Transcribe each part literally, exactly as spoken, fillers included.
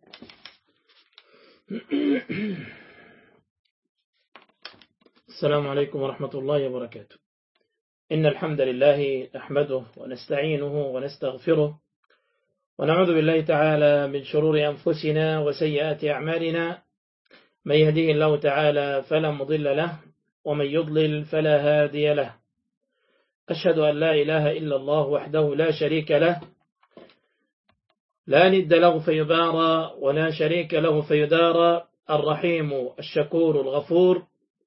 السلام عليكم ورحمة الله وبركاته. إن الحمد لله نحمده ونستعينه ونستغفره ونعوذ بالله تعالى من شرور أنفسنا وسيئات أعمالنا. من يهديه الله تعالى فلا مضل له ومن يضلل فلا هادي له. أشهد أن لا إله إلا الله وحده لا شريك له، لا ند له فيبارى ولا شريك له فيدارى، الرحيم الشكور الغفور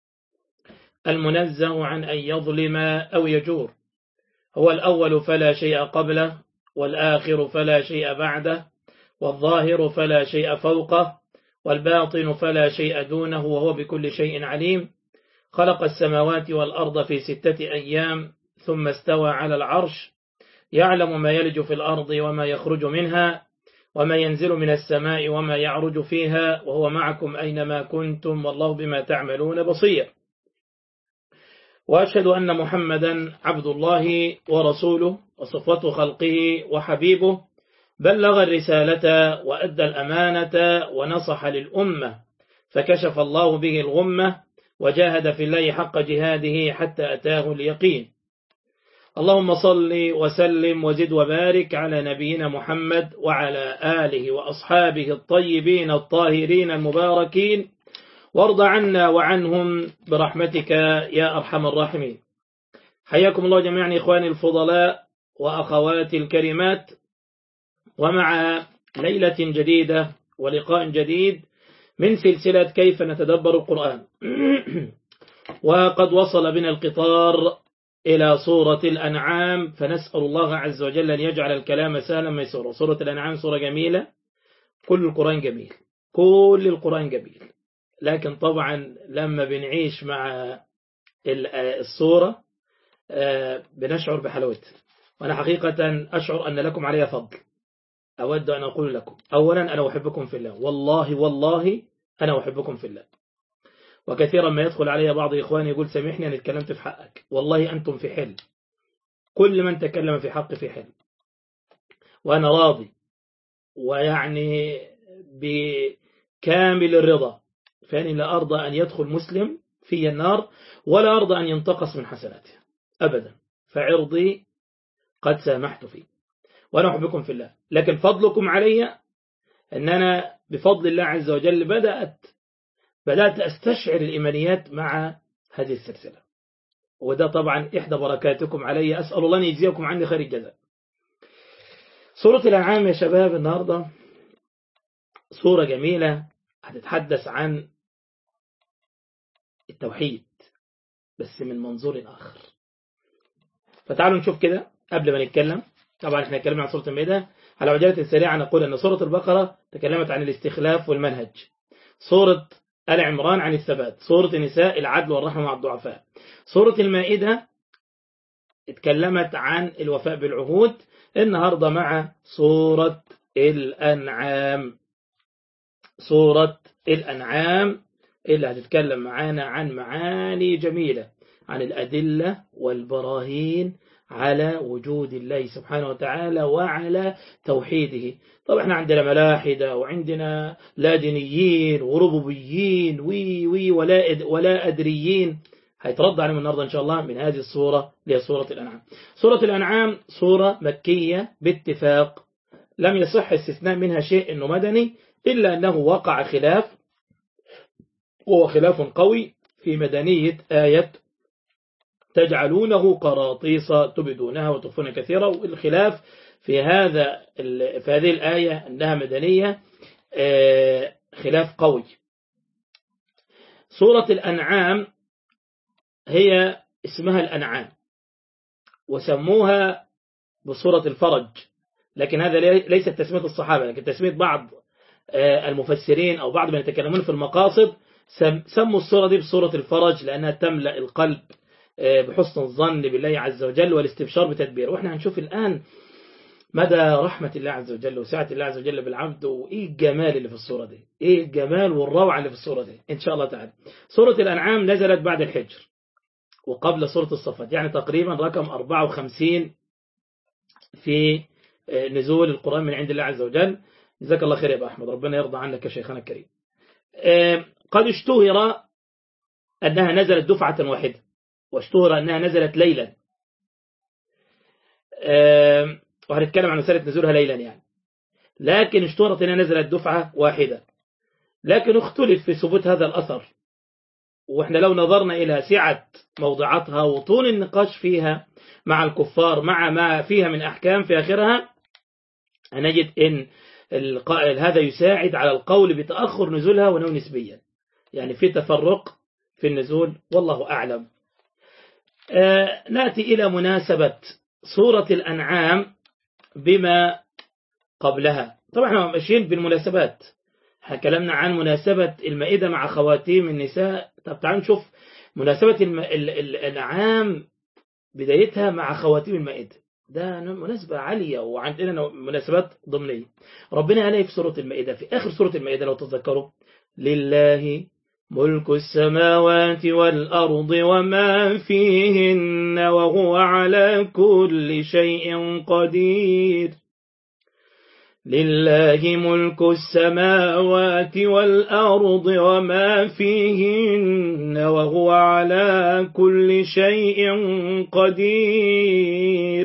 المنزه عن أن يظلم أو يجور. هو الأول فلا شيء قبله، والآخر فلا شيء بعده، والظاهر فلا شيء فوقه، والباطن فلا شيء دونه، وهو بكل شيء عليم. خلق السماوات والأرض في ستة أيام ثم استوى على العرش، يعلم ما يلج في الأرض وما يخرج منها وما ينزل من السماء وما يعرج فيها، وهو معكم أينما كنتم والله بما تعملون بصير. وأشهد أن محمدا عبد الله ورسوله وصفوة خلقه وحبيبه، بلغ الرسالة وأدى الأمانة ونصح للأمة، فكشف الله به الغمة وجاهد في الله حق جهاده حتى أتاه اليقين. اللهم صل وسلم وزد وبارك على نبينا محمد وعلى آله وأصحابه الطيبين الطاهرين المباركين، وارض عنا وعنهم برحمتك يا أرحم الراحمين. حياكم الله جميعا إخواني الفضلاء وأخواتي الكريمات، ومع ليلة جديدة ولقاء جديد من سلسلة كيف نتدبر القرآن. وقد وصل بنا القطار إلى سورة الأنعام، فنسأل الله عز وجل أن يجعل الكلام سهلا ميسورا. سورة الأنعام سورة جميلة، كل القرآن جميل، كل القرآن جميل، لكن طبعا لما بنعيش مع الصورة بنشعر بحلاوتها. وأنا حقيقة أشعر أن لكم علي فضل. أود أن أقول لكم أولا أنا أحبكم في الله، والله والله أنا أحبكم في الله. وكثيرا ما يدخل علي بعض إخواني يقول سامحني أنا اتكلمت في حقك، والله أنتم في حل، كل من تكلم في حق في حل، وأنا راضي ويعني بكامل الرضا، فأني لا أرضى أن يدخل مسلم في النار ولا أرضى أن ينتقص من حسناته أبدا، فعرضي قد سامحت فيه وأنا أحبكم في الله. لكن فضلكم علي أن أنا بفضل الله عز وجل بدأت بدأت أستشعر الإيمانيات مع هذه السلسلة، وده طبعا إحدى بركاتكم علي، أسأل الله أن يجزيكم عني خير الجزاء. سورة الأنعام يا شباب النهاردة سورة جميلة هتتحدث عن التوحيد بس من منظور آخر. فتعالوا نشوف كده قبل ما نتكلم. طبعا احنا اتكلمنا عن سورة المائدة على عجالة سريعة. نقول أن سورة البقرة تكلمت عن الاستخلاف والمنهج، سورة آل عمران عن الثبات، سورة النساء العدل والرحمة مع الضعفاء، سورة المائدة اتكلمت عن الوفاء بالعهود. النهاردة مع سورة الأنعام، سورة الأنعام اللي هتتكلم معانا عن معاني جميلة، عن الأدلة والبراهين على وجود الله سبحانه وتعالى وعلى توحيده. طبعا احنا عندنا ملاحدة وعندنا لا دينيين وربوبيين وي وي ولا ولا أدريين، هيترد عليهم النهارده إن شاء الله من هذه السورة اللي هي سورة الأنعام. سورة الأنعام سورة مكية باتفاق، لم يصح استثناء منها شيء إنه مدني، إلا أنه وقع خلاف، وهو خلاف قوي في مدنية آية تجعلونه قراطيس تبدونها وتخفون كثيرا. والخلاف في هذا في هذه الآية أنها مدنية خلاف قوي. سورة الأنعام هي اسمها الأنعام وسموها بسورة الفرج، لكن هذا ليست تسمية الصحابة، لكن تسمية بعض المفسرين أو بعض من يتكلمون في المقاصد سموا السورة دي بسورة الفرج لأنها تملأ القلب بحسن الظن بالله عز وجل والاستبشار بتدبير. وإحنا هنشوف الآن مدى رحمة الله عز وجل وسعة الله عز وجل بالعبد، وإيه الجمال اللي في السورة دي، إيه الجمال والروعة اللي في السورة دي إن شاء الله تعالى. سورة الأنعام نزلت بعد الحجر وقبل سورة الصفات، يعني تقريبا رقم أربعة وخمسين في نزول القرآن من عند الله عز وجل. جزاك الله خير يا أبا أحمد، ربنا يرضى عنك يا شيخنا الكريم. قد اشتهر أنها نزلت دفعة واحدة، واشتهر أنها نزلت ليلا، وهنتكلم عن مسألة نزولها ليلا يعني، لكن اشتهرت أنها نزلت دفعة واحدة، لكن اختلف في ثبوت هذا الأثر. وإحنا لو نظرنا إلى سعة موضعاتها وطول النقاش فيها مع الكفار مع ما فيها من أحكام في آخرها، هنجد أن هذا يساعد على القول بتأخر نزولها ولو نسبيا، يعني في تفرق في النزول والله أعلم. آه نأتي إلى مناسبة سورة الأنعام بما قبلها. طبعا احنا ماشيين بالمناسبات، احنا كلامنا عن مناسبة المائدة مع خواتيم النساء. طب تعالوا نشوف مناسبة الم... ال... ال... الأنعام بدايتها مع خواتيم المائدة، ده مناسبة عالية، وعندنا مناسبات ضمنية. ربنا قال في سورة المائدة في آخر سورة المائدة لو تتذكروا: لله ملك السماوات والأرض وما فيهن وهو على كل شيء قدير. لله ملك السماوات والأرض وما فيهن وهو على كل شيء قدير.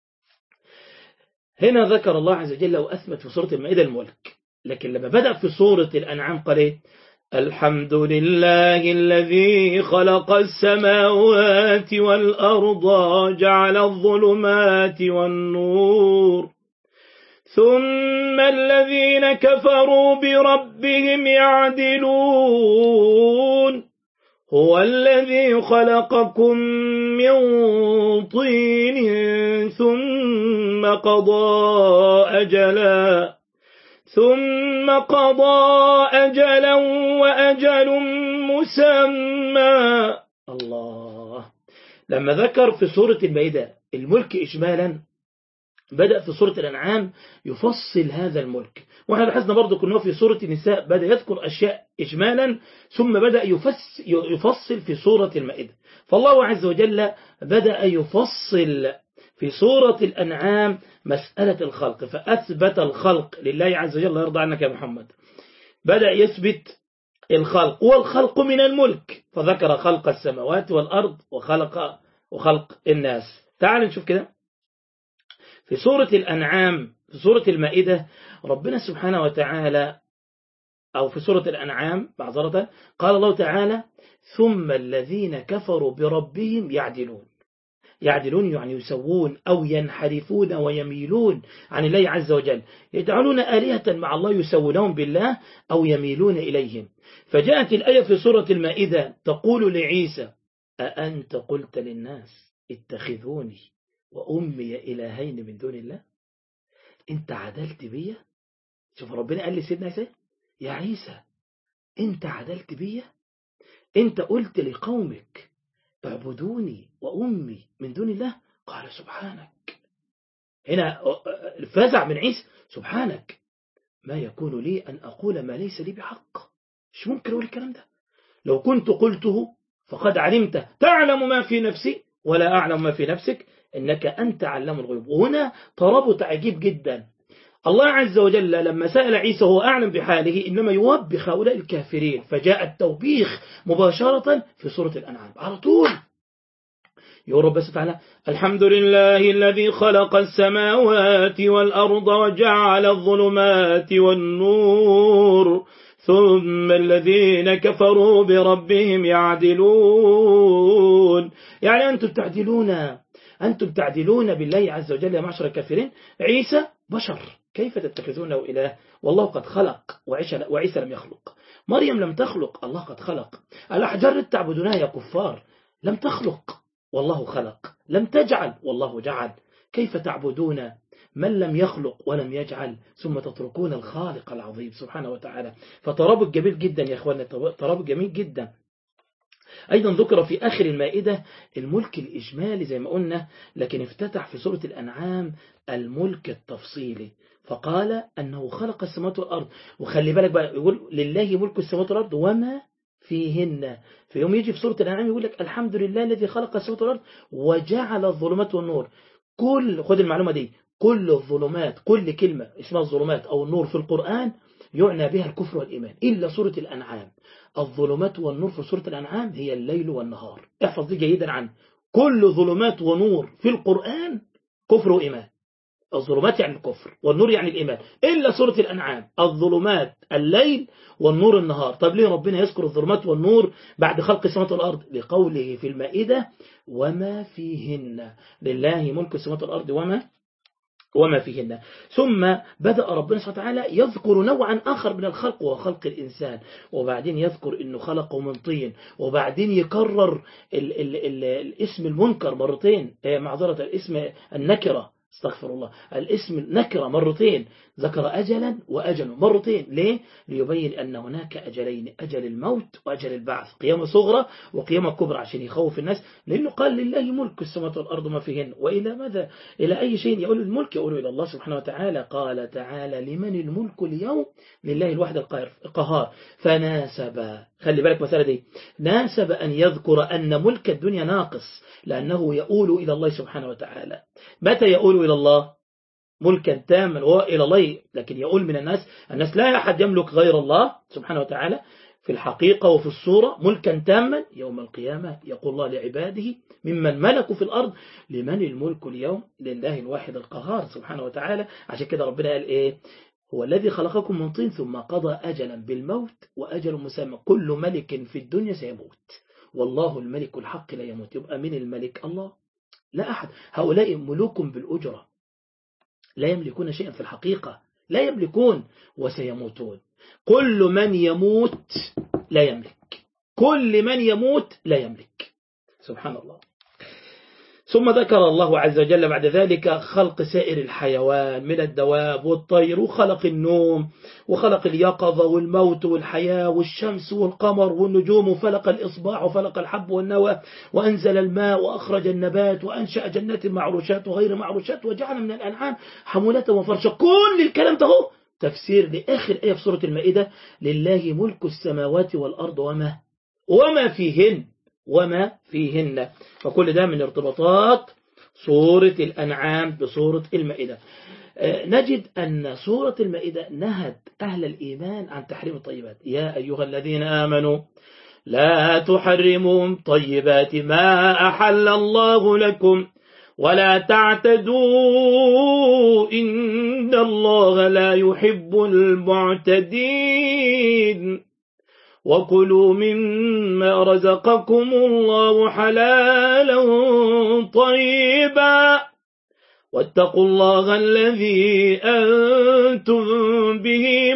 هنا ذكر الله عز وجل وأثبت في سورة المائدة الملك، لكن لما بدأ في سورة الأنعام قال إيه؟ الحمد لله الذي خلق السماوات والأرض جعل الظلمات والنور ثم الذين كفروا بربهم يعدلون هو الذي خلقكم من طين ثم قضى أجلا ثم قضى أجلا وأجل مسمى. الله. لما ذكر في سورة المائدة الملك إجمالا، بدأ في سورة الأنعام يفصل هذا الملك. وإحنا لاحظنا برضو كنا في سورة النساء بدأ يذكر أشياء إجمالا ثم بدأ يفصل في سورة المائدة. فالله عز وجل بدأ يفصل في سورة الأنعام مسألة الخلق، فأثبت الخلق لله عز وجل. يرضى عنك يا محمد. بدأ يثبت الخلق، والخلق من الملك، فذكر خلق السماوات والأرض وخلق وخلق الناس. تعال نشوف كده في سورة الأنعام. في سورة المائدة ربنا سبحانه وتعالى، أو في سورة الأنعام معذرة، قال الله تعالى: ثم الذين كفروا بربهم يعدلون. يعدلون يعني يسوون أو ينحرفون ويميلون عن الله عز وجل، يجعلون آلهة مع الله يسوونهم بالله أو يميلون إليهم. فجاءت الآية في سورة المائدة تقول لعيسى: أأنت قلت للناس اتخذوني وأمي إلهين من دون الله؟ أنت عدلت بيا؟ شوف ربنا قال لسيدنا عيسى: يا عيسى أنت عدلت بيا؟ أنت قلت لقومك اعبدوني وأمي من دون الله؟ قال سبحانك. هنا فزع من عيسى: سبحانك ما يكون لي أن أقول ما ليس لي بحق. مش ممكن أقول الكلام ده، لو كنت قلته فقد علمت، تعلم ما في نفسي ولا أعلم ما في نفسك إنك أنت علام الغيوب. وهنا ترابط عجيب جدا. الله عز وجل لما سأل عيسى هو أعلم بحاله، إنما يوبخ هؤلاء الكافرين، فجاء التوبيخ مباشرة في سورة الأنعام على طول. يقول رب تعالى: الحمد لله الذي خلق السماوات والأرض وجعل الظلمات والنور ثم الذين كفروا بربهم يعدلون. يعني أنتم تعدلون أنتم تعدلون بالله عز وجل يا معشر الكافرين. عيسى بشر، كيف تتخذونه إله والله قد خلق، وعيسى لم يخلق. مريم لم تخلق، الله قد خلق. الأحجار تعبدونها يا كفار لم تخلق والله خلق. لم تجعل والله جعل. كيف تعبدون من لم يخلق ولم يجعل ثم تتركون الخالق العظيم سبحانه وتعالى؟ فترابط جميل جدا يا إخواننا، ترابط جميل جدا. أيضا ذكر في آخر المائدة الملك الإجمالي زي ما قلنا، لكن افتتح في سورة الأنعام الملك التفصيلي، فقال أنه خلق السماوات والأرض. وخلي بالك بقى، يقول لله ملك السماوات والأرض وما فيهن. في يوم يجي في سورة الأنعام يقول لك: الحمد لله الذي خلق السماوات والأرض وجعل الظلمات والنور. كل خد المعلومة دي، كل الظلمات، كل كلمة اسمها الظلمات أو النور في القرآن يعنى بها الكفر والإيمان إلا سورة الأنعام. الظلمات والنور في سورة الأنعام هي الليل والنهار. احفظ دي جيدا عنه. كل ظلمات ونور في القرآن كفر وإيمان. الظلمات يعني الكفر والنور يعني الإيمان، إلا سورة الأنعام الظلمات الليل والنور النهار. طب ليه ربنا يذكر الظلمات والنور بعد خلق السماوات والأرض؟ لقوله في المائدة وما فيهن، لله ملك السماوات والأرض وما وما فيهن. ثم بدأ ربنا سبحانه وتعالى يذكر نوعا آخر من الخلق وهو خلق الإنسان، وبعدين يذكر أنه خلقه من طين، وبعدين يكرر ال ال ال الاسم المنكر مرتين، معذرة الاسم النكرة، استغفر الله، الاسم نكرة مرتين، ذكر أجلا وأجل مرتين. ليه؟ ليبين أن هناك أجلين، أجل الموت وأجل البعث، قيامة صغرى وقيامة كبرى، عشان يخوف الناس. لأنه قال لله ملك السماوات والأرض ما فيهن، وإلى ماذا؟ إلى أي شيء يقول الملك؟ يقول إلى الله سبحانه وتعالى. قال تعالى لمن الملك اليوم؟ لله الواحد القهار. فناسب، خلي بالك مسألة دي، ناسب أن يذكر أن ملك الدنيا ناقص، لأنه يؤول إلى الله سبحانه وتعالى. متى يؤول إلى الله؟ ملكا تاما وإلى الله، لكن يؤول من الناس، الناس لا أحد يملك غير الله سبحانه وتعالى في الحقيقة وفي الصورة ملكا تاما. يوم القيامة يقول الله لعباده ممن ملكوا في الأرض لمن الملك اليوم؟ لله الواحد القهار سبحانه وتعالى. عشان كده ربنا قال إيه؟ هو الذي خلقكم من طين ثم قضى أجلا بالموت وأجل مسمى، كل ملك في الدنيا سيموت والله الملك الحق لا يموت. يبقى من الملك؟ الله، لا أحد. هؤلاء ملوك بالأجرة، لا يملكون شيئا في الحقيقة، لا يملكون وسيموتون. كل من يموت لا يملك، كل من يموت لا يملك، سبحان الله. ثم ذكر الله عز وجل بعد ذلك خلق سائر الحيوان من الدواب والطير، وخلق النوم وخلق اليقظة والموت والحياة والشمس والقمر والنجوم، وفلق الإصباح وفلق الحب والنوى، وأنزل الماء وأخرج النبات، وأنشأ جنات معروشات وغير معروشات، وجعل من الأنعام حمولة وفرشا. كل الكلام ده تفسير لآخر آية في سورة المائدة: لله ملك السماوات والأرض وما وما فيهن وما فيهن. فكل ده من ارتباطات سورة الأنعام بسورة المائدة. نجد أن سورة المائدة نهت أهل الإيمان عن تحريم الطيبات. يا أيها الذين آمنوا لا تحرموا طيبات ما أحل الله لكم ولا تعتدوا إن الله لا يحب المعتدين وكلوا مما رزقكم الله حلالا طيبا واتقوا الله الذي أنتم به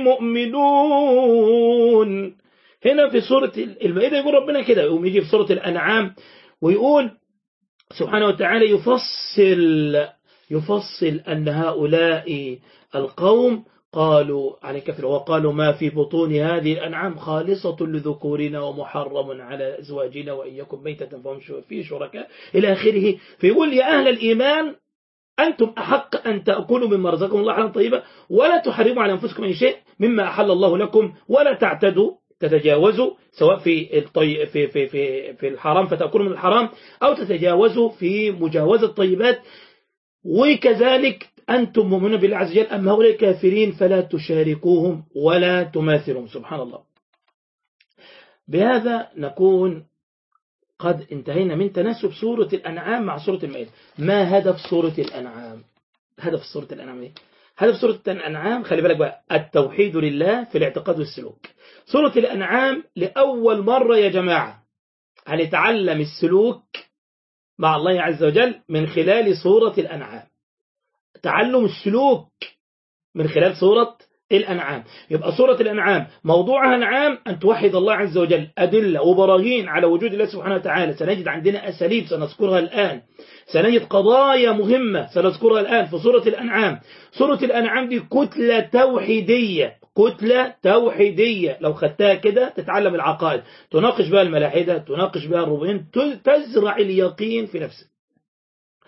مؤمنون. هنا في سورة المائدة يقول ربنا كده، يقوم يجي في سورة الأنعام ويقول سبحانه وتعالى يفصل يفصل أن هؤلاء القوم قالوا عن الكفر، وقالوا ما في بطون هذه الأنعام خالصة لذكورنا ومحرم على أزواجنا وإن يكن ميتة فهم فيه شركاء إلى آخره. فيقول يا أهل الإيمان أنتم أحق أن تأكلوا مما رزقكم الله حلالا طيبا ولا تحرموا على أنفسكم أي شيء مما أحل الله لكم ولا تعتدوا تتجاوزوا، سواء في الطي... في في في في الحرام فتأكلوا من الحرام أو تتجاوزوا في مجاوزة الطيبات. وكذلك أنتم مؤمنون بالله عز وجل، أما هؤلاء الكافرين فلا تشاركوهم ولا تماثلهم. سبحان الله. بهذا نكون قد انتهينا من تناسب سورة الأنعام مع سورة المائدة. ما هدف سورة الأنعام؟ هدف سورة الأنعام إيه؟ هدف سورة الأنعام خلي بالك بقى، التوحيد لله في الاعتقاد والسلوك. سورة الأنعام لأول مرة يا جماعة هنتعلم السلوك مع الله عز وجل من خلال سورة الأنعام. تعلم السلوك من خلال سورة الأنعام. يبقى سورة الأنعام موضوعها العام أن توحد الله عز وجل، أدلة وبراهين على وجود الله سبحانه وتعالى. سنجد عندنا أساليب سنذكرها الآن، سنجد قضايا مهمة سنذكرها الآن في سورة الأنعام. سورة الأنعام دي كتلة توحيدية، كتلة توحيدية لو خدتها كده تتعلم العقائد، تناقش بها الملاحدة، تناقش بها الربوبيين، تزرع اليقين في نفسك.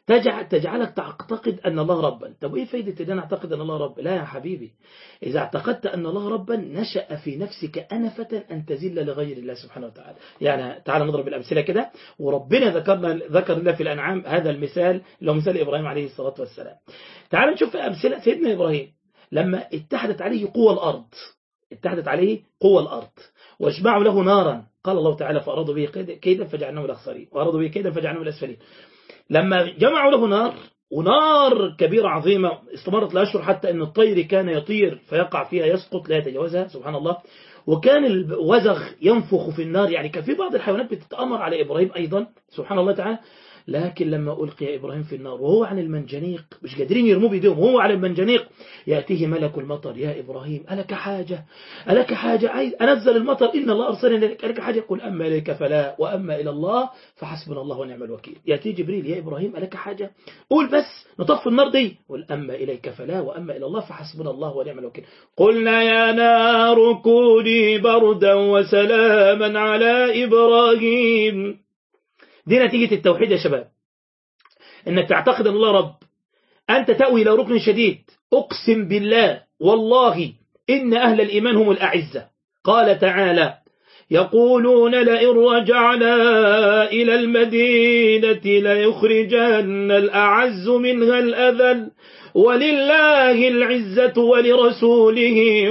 تجعل تجعلك تعتقد أن الله ربا. طب إيه فايدة إذا أنا أعتقد أن الله رب؟ لا يا حبيبي، إذا اعتقدت أن الله ربا نشأ في نفسك أنفة أن تزل لغير الله سبحانه وتعالى. يعني تعال نضرب الأمثلة كده، وربنا ذكرنا ذكر الله في الأنعام هذا المثال اللي هو مثال إبراهيم عليه الصلاة والسلام. تعال نشوف أمثلة سيدنا إبراهيم لما اتحدت عليه قوى الأرض، اتحدت عليه قوى الأرض واجمعوا له نارا، قال الله تعالى فأرادوا به كيدا فجعلناهم الأخسرين وأرادوا به كيدا فجعلناهم الأسفلين. لما جمعوا له نار، ونار كبيرة عظيمة استمرت لأشهر حتى أن الطير كان يطير فيقع فيها يسقط لا يتجاوزها سبحان الله، وكان الوزغ ينفخ في النار، يعني كان في بعض الحيوانات بتتأمر على إبراهيم أيضا سبحان الله تعالى. لكن لما ألقي إبراهيم في النار وهو عن المنجنيق، مش قادرين يرموه بيديهم، وهو على المنجنيق يأتيه ملك المطر، يا إبراهيم ألك حاجة ألك حاجة عايز أنزل المطر إن الله أرسلني إليك، ألك حاجة؟ يقول أما إليك فلا وأما إلى الله فحسبنا الله ونعم الوكيل. يأتي جبريل يا إبراهيم ألك حاجة؟ قول بس نطفي النار دي، قل أما إليك فلا وأما إلى الله فحسبنا الله ونعم الوكيل. قلنا يا نار كوني بردا وسلاما على إبراهيم. دي نتيجة التوحيد يا شباب، انك تعتقد ان الله رب. انت تأوي الى ركن شديد، اقسم بالله والله ان اهل الايمان هم الاعزة. قال تعالى يقولون لئن رجعنا الى المدينة ليخرجن الاعز منها الاذل ولله العزة ولرسوله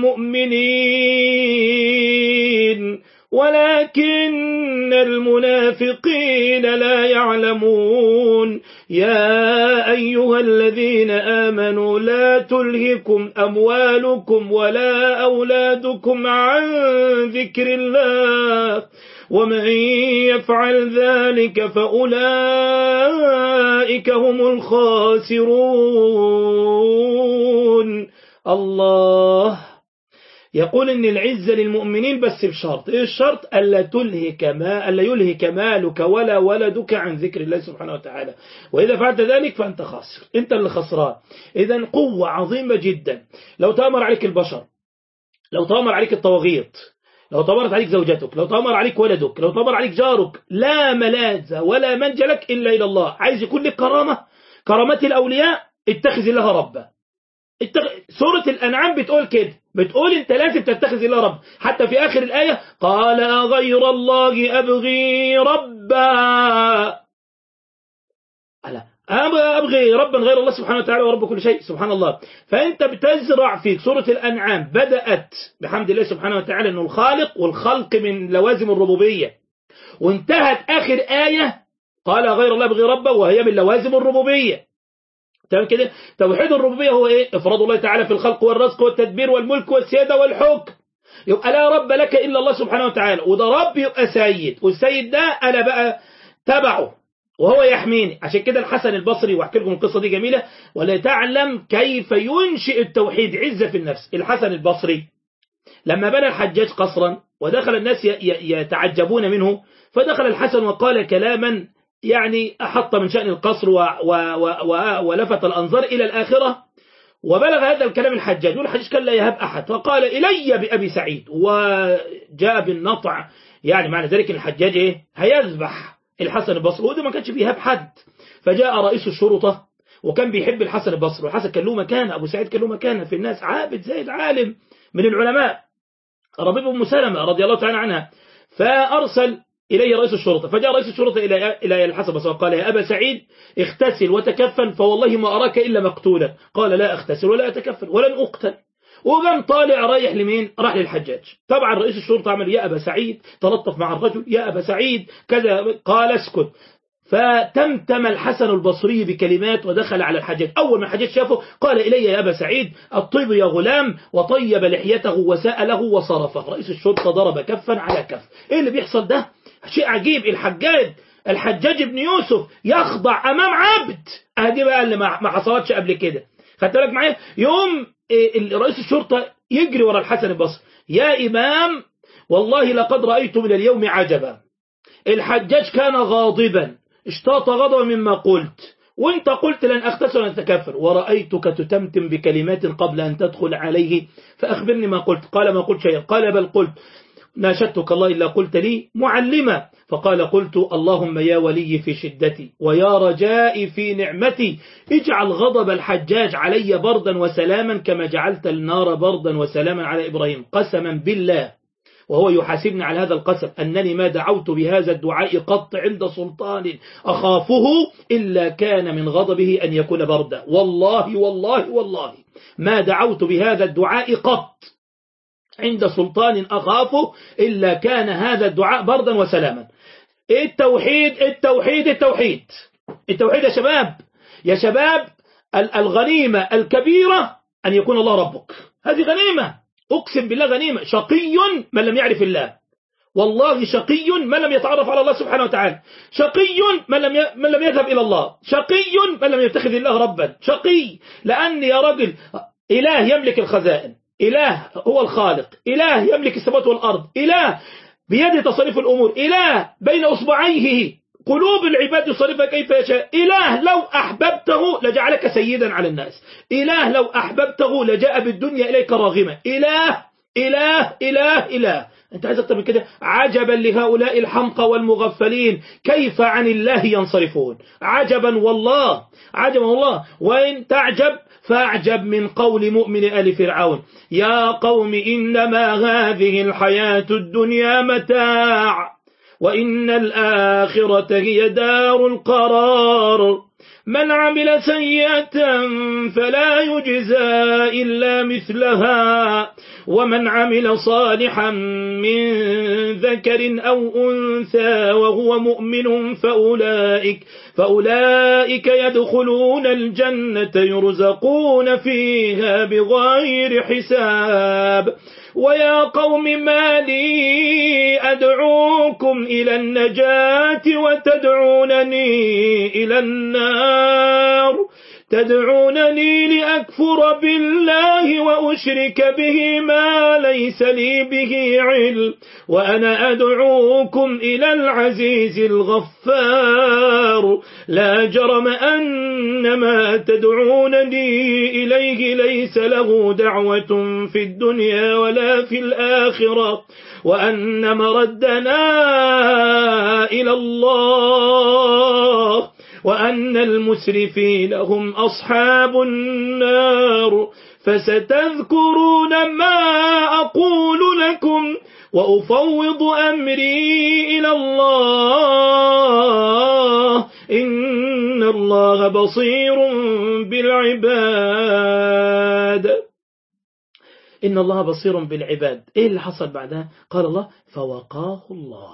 وللمؤمنين ولكن المنافقين لا يعلمون. يا أيها الذين آمنوا لا تلهكم أموالكم ولا أولادكم عن ذكر الله ومن يفعل ذلك فأولئك هم الخاسرون. الله يقول إن العزة للمؤمنين بس بشرط. إيه الشرط؟ ألا تلهك ما ألا يلهك مالك ولا ولدك عن ذكر الله سبحانه وتعالى، وإذا فعلت ذلك فأنت خاسر، أنت اللي خسران. إذن قوة عظيمة جدا. لو تأمر عليك البشر، لو تأمر عليك الطواغيت، لو تأمرت عليك زوجتك، لو تأمر عليك ولدك، لو تأمر عليك جارك، لا ملاذ ولا منجى لك إلا إلى الله. عايز يكون لك كرامة، كرامات الأولياء، اتخذ لها ربا. سورة الأنعام بتقول كده، بتقول انت لازم تتخذ الله رب. حتى في آخر الآية قال غير الله أبغي ربا، ألا أبغي ربا غير الله سبحانه وتعالى ورب كل شيء سبحان الله. فأنت بتزرع في سورة الأنعام بدأت بحمد الله سبحانه وتعالى أنه الخالق، والخلق من لوازم الربوبية، وانتهت آخر آية قال غير الله أبغي ربا وهي من لوازم الربوبية. تمام كده؟ توحيد الربوبية هو ايه؟ افراد الله تعالى في الخلق والرزق والتدبير والملك والسيادة والحكم. يبقى لا رب لك إلا الله سبحانه وتعالى، وده رب يبقى سيد، والسيد ده أنا بقى تبعه وهو يحميني. عشان كده الحسن البصري، واحكي لكم القصة دي جميلة ولا تعلم كيف ينشئ التوحيد عزة في النفس. الحسن البصري لما بنى الحجاج قصرا ودخل الناس يتعجبون منه، فدخل الحسن وقال كلاما يعني أحط من شأن القصر و و و ولفت الأنظار إلى الآخرة. وبلغ هذا الكلام الحجاج، والحجاج كان لا يهاب أحد، فقال إلي بأبي سعيد، وجاء بالنطع. يعني معنى ذلك الحجاج إيه؟ هيذبح الحسن البصري، وده ما كانش بيهاب حد. فجاء رئيس الشرطة وكان بيحب الحسن البصري، والحسن كان له مكانة، أبو سعيد كان له مكانة في الناس، عابد زاهد عالم من العلماء، ربيب أم سلمة رضي الله تعالى عنها. فأرسل إليه رئيس الشرطة، فجاء رئيس الشرطة إلى إلى الحسن البصري وقال يا أبا سعيد اغتسل وتكفن فوالله ما أراك إلا مقتولا. قال لا أغتسل ولا أتكفن ولن أقتل. وقام طالع رايح لمين؟ راح للحجاج. طبعا رئيس الشرطة عمل يا أبا سعيد، تلطف مع الرجل، يا أبا سعيد كذا، قال اسكت. فتمتم الحسن البصري بكلمات ودخل على الحجاج. أول ما الحجاج شافه قال إلي يا أبا سعيد الطيب يا غلام، وطيب لحيته وسأله وصرفه. رئيس الشرطة ضرب كفا على كف. إيه اللي بيحصل ده؟ شيء عجيب. الحجاج الحجاج ابن يوسف يخضع أمام عبد. أهدي بقى اللي ما حصلتش قبل كده. خدت بالك معايا؟ يوم رئيس الشرطة يجري ورا الحسن البصري، يا إمام والله لقد رأيت من اليوم عجبا. الحجاج كان غاضبا، اشتاط غضبا مما قلت، وانت قلت لن أغتسل ولن أتكفر، ورأيتك تتمتم بكلمات قبل أن تدخل عليه، فأخبرني ما قلت. قال ما قلت شيئا. قال بل قلت ناشدتك الله إلا قلت لي معلما. فقال قلت اللهم يا ولي في شدتي ويا رجائي في نعمتي اجعل غضب الحجاج علي بردا وسلاما كما جعلت النار بردا وسلاما على إبراهيم. قسما بالله وهو يحاسبني على هذا القسم أنني ما دعوت بهذا الدعاء قط عند سلطان أخافه إلا كان من غضبه أن يكون بردا. والله والله والله ما دعوت بهذا الدعاء قط عند سلطان أخافه إلا كان هذا الدعاء بردا وسلاما. التوحيد التوحيد التوحيد التوحيد يا شباب يا شباب الغنيمة الكبيرة أن يكون الله ربك. هذه غنيمة، أقسم بالله غنيمة. شقي من لم يعرف الله، والله شقي من لم يتعرف على الله سبحانه وتعالى، شقي من لم من لم يذهب إلى الله، شقي من لم يتخذ الله ربا. شقي لأن يا رجل إله يملك الخزائن، إله هو الخالق، إله يملك السماوات والأرض، إله بيده تصريف الأمور، إله بين أصبعيه قلوب العباد يصرفها كيف يشاء، إله لو أحببته لجعلك سيدا على الناس، إله لو أحببته لجاء بالدنيا إليك راغمة، إله إله إله إله. أنت عايز أكتر من كده؟ عجبا لهؤلاء الحمقى والمغفلين كيف عن الله ينصرفون. عجبا والله عجبا والله. وإن تعجب فاعجب من قول مؤمن آل فرعون يا قوم إنما هذه الحياة الدنيا متاع وإن الآخرة هي دار القرار من عمل سيئة فلا يجزى إلا مثلها ومن عمل صالحا من ذكر أو أنثى وهو مؤمن فأولئك, فأولئك يدخلون الجنة يرزقون فيها بغير حساب. ويا قوم ما لي أدعوكم إلى النجاة وتدعونني إلى النار تدعونني لأكفر بالله وأشرك به ما ليس لي به علم وأنا أدعوكم إلى العزيز الغفار لا جرم أن ما تدعونني إليه ليس له دعوة في الدنيا ولا في الآخرة وأن مردنا إلى الله وأن المسرفين هم أصحاب النار فستذكرون ما أقول لكم وأفوض أمري إلى الله إن الله بصير بالعباد. إن الله بصير بالعباد. إيه اللي حصل بعدها؟ قال الله فوقاه الله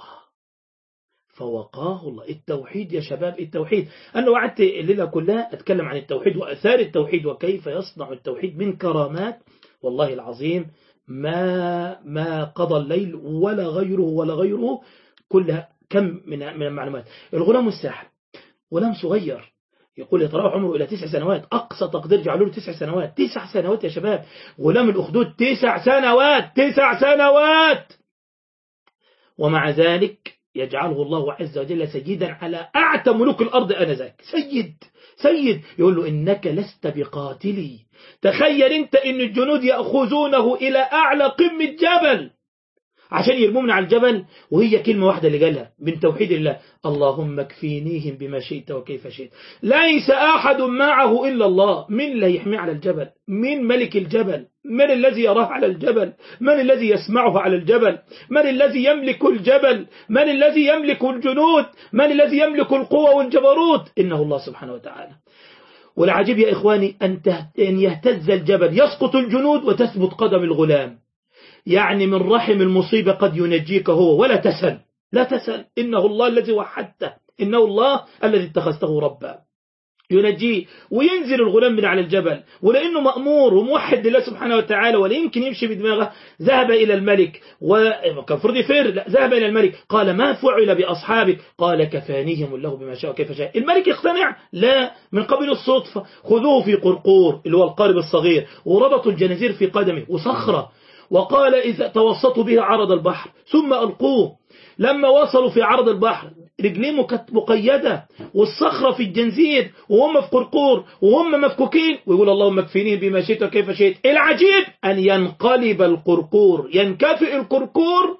فوقاه الله. التوحيد يا شباب التوحيد. أنا وعدت الليلة كلها أتكلم عن التوحيد وأثار التوحيد وكيف يصنع التوحيد من كرامات. والله العظيم ما ما قضى الليل ولا غيره ولا غيره كلها كم من من المعلومات. الغلام الساحر غلام صغير يقول يتراوح عمره إلى تسع سنوات، أقصى تقدير جعلوا له تسع سنوات. تسع سنوات يا شباب. غلام الأخدود تسع سنوات تسع سنوات ومع ذلك يجعله الله عز وجل سيدا على أعتى ملوك الأرض آنذاك. سيد سيد يقول له إنك لست بقاتلي. تخيل أنت إن الجنود يأخذونه إلى أعلى قمة جبل عشان يرموا من على الجبل وهي كلمة واحدة اللي قالها من توحيد الله اللهم اكفينيهم بما شئت وكيف شئت. ليس أحد معه إلا الله. من اللي يحمي على الجبل؟ من ملك الجبل؟ من الذي يراه على الجبل؟ من الذي يسمعه على الجبل؟ من الذي يملك الجبل؟ من الذي يملك الجنود؟ من الذي يملك القوة والجبروت؟ إنه الله سبحانه وتعالى. والعجيب يا إخواني أن يهتز الجبل يسقط الجنود وتثبت قدم الغلام. يعني من رحم المصيبة قد ينجيك هو ولا تسل لا تسل. إنه الله الذي وحدته إنه الله الذي اتخذته ربا ينجيه وينزل الغلام من على الجبل ولأنه مأمور وموحد لله سبحانه وتعالى ولا يمكن يمشي بدماغه. ذهب إلى الملك وكان فرض فر لا ذهب إلى الملك قال ما فعل بأصحابك قال كفانيهم الله بما شاء وكيف شاء. الملك يقتنع لا من قبل الصدفة. خذوه في قرقور اللي هو القارب الصغير وربطوا الجنازير في قدمه وصخرة وقال إذا توسطوا به عرض البحر ثم ألقوه. لما وصلوا في عرض البحر رجليه كانت مقيدة والصخرة في الجنزير وهم في قرقور وهم مفكوكين ويقول اللهم اكفيني بما شئت وكيف شئت. العجيب أن ينقلب القرقور ينكفئ القرقور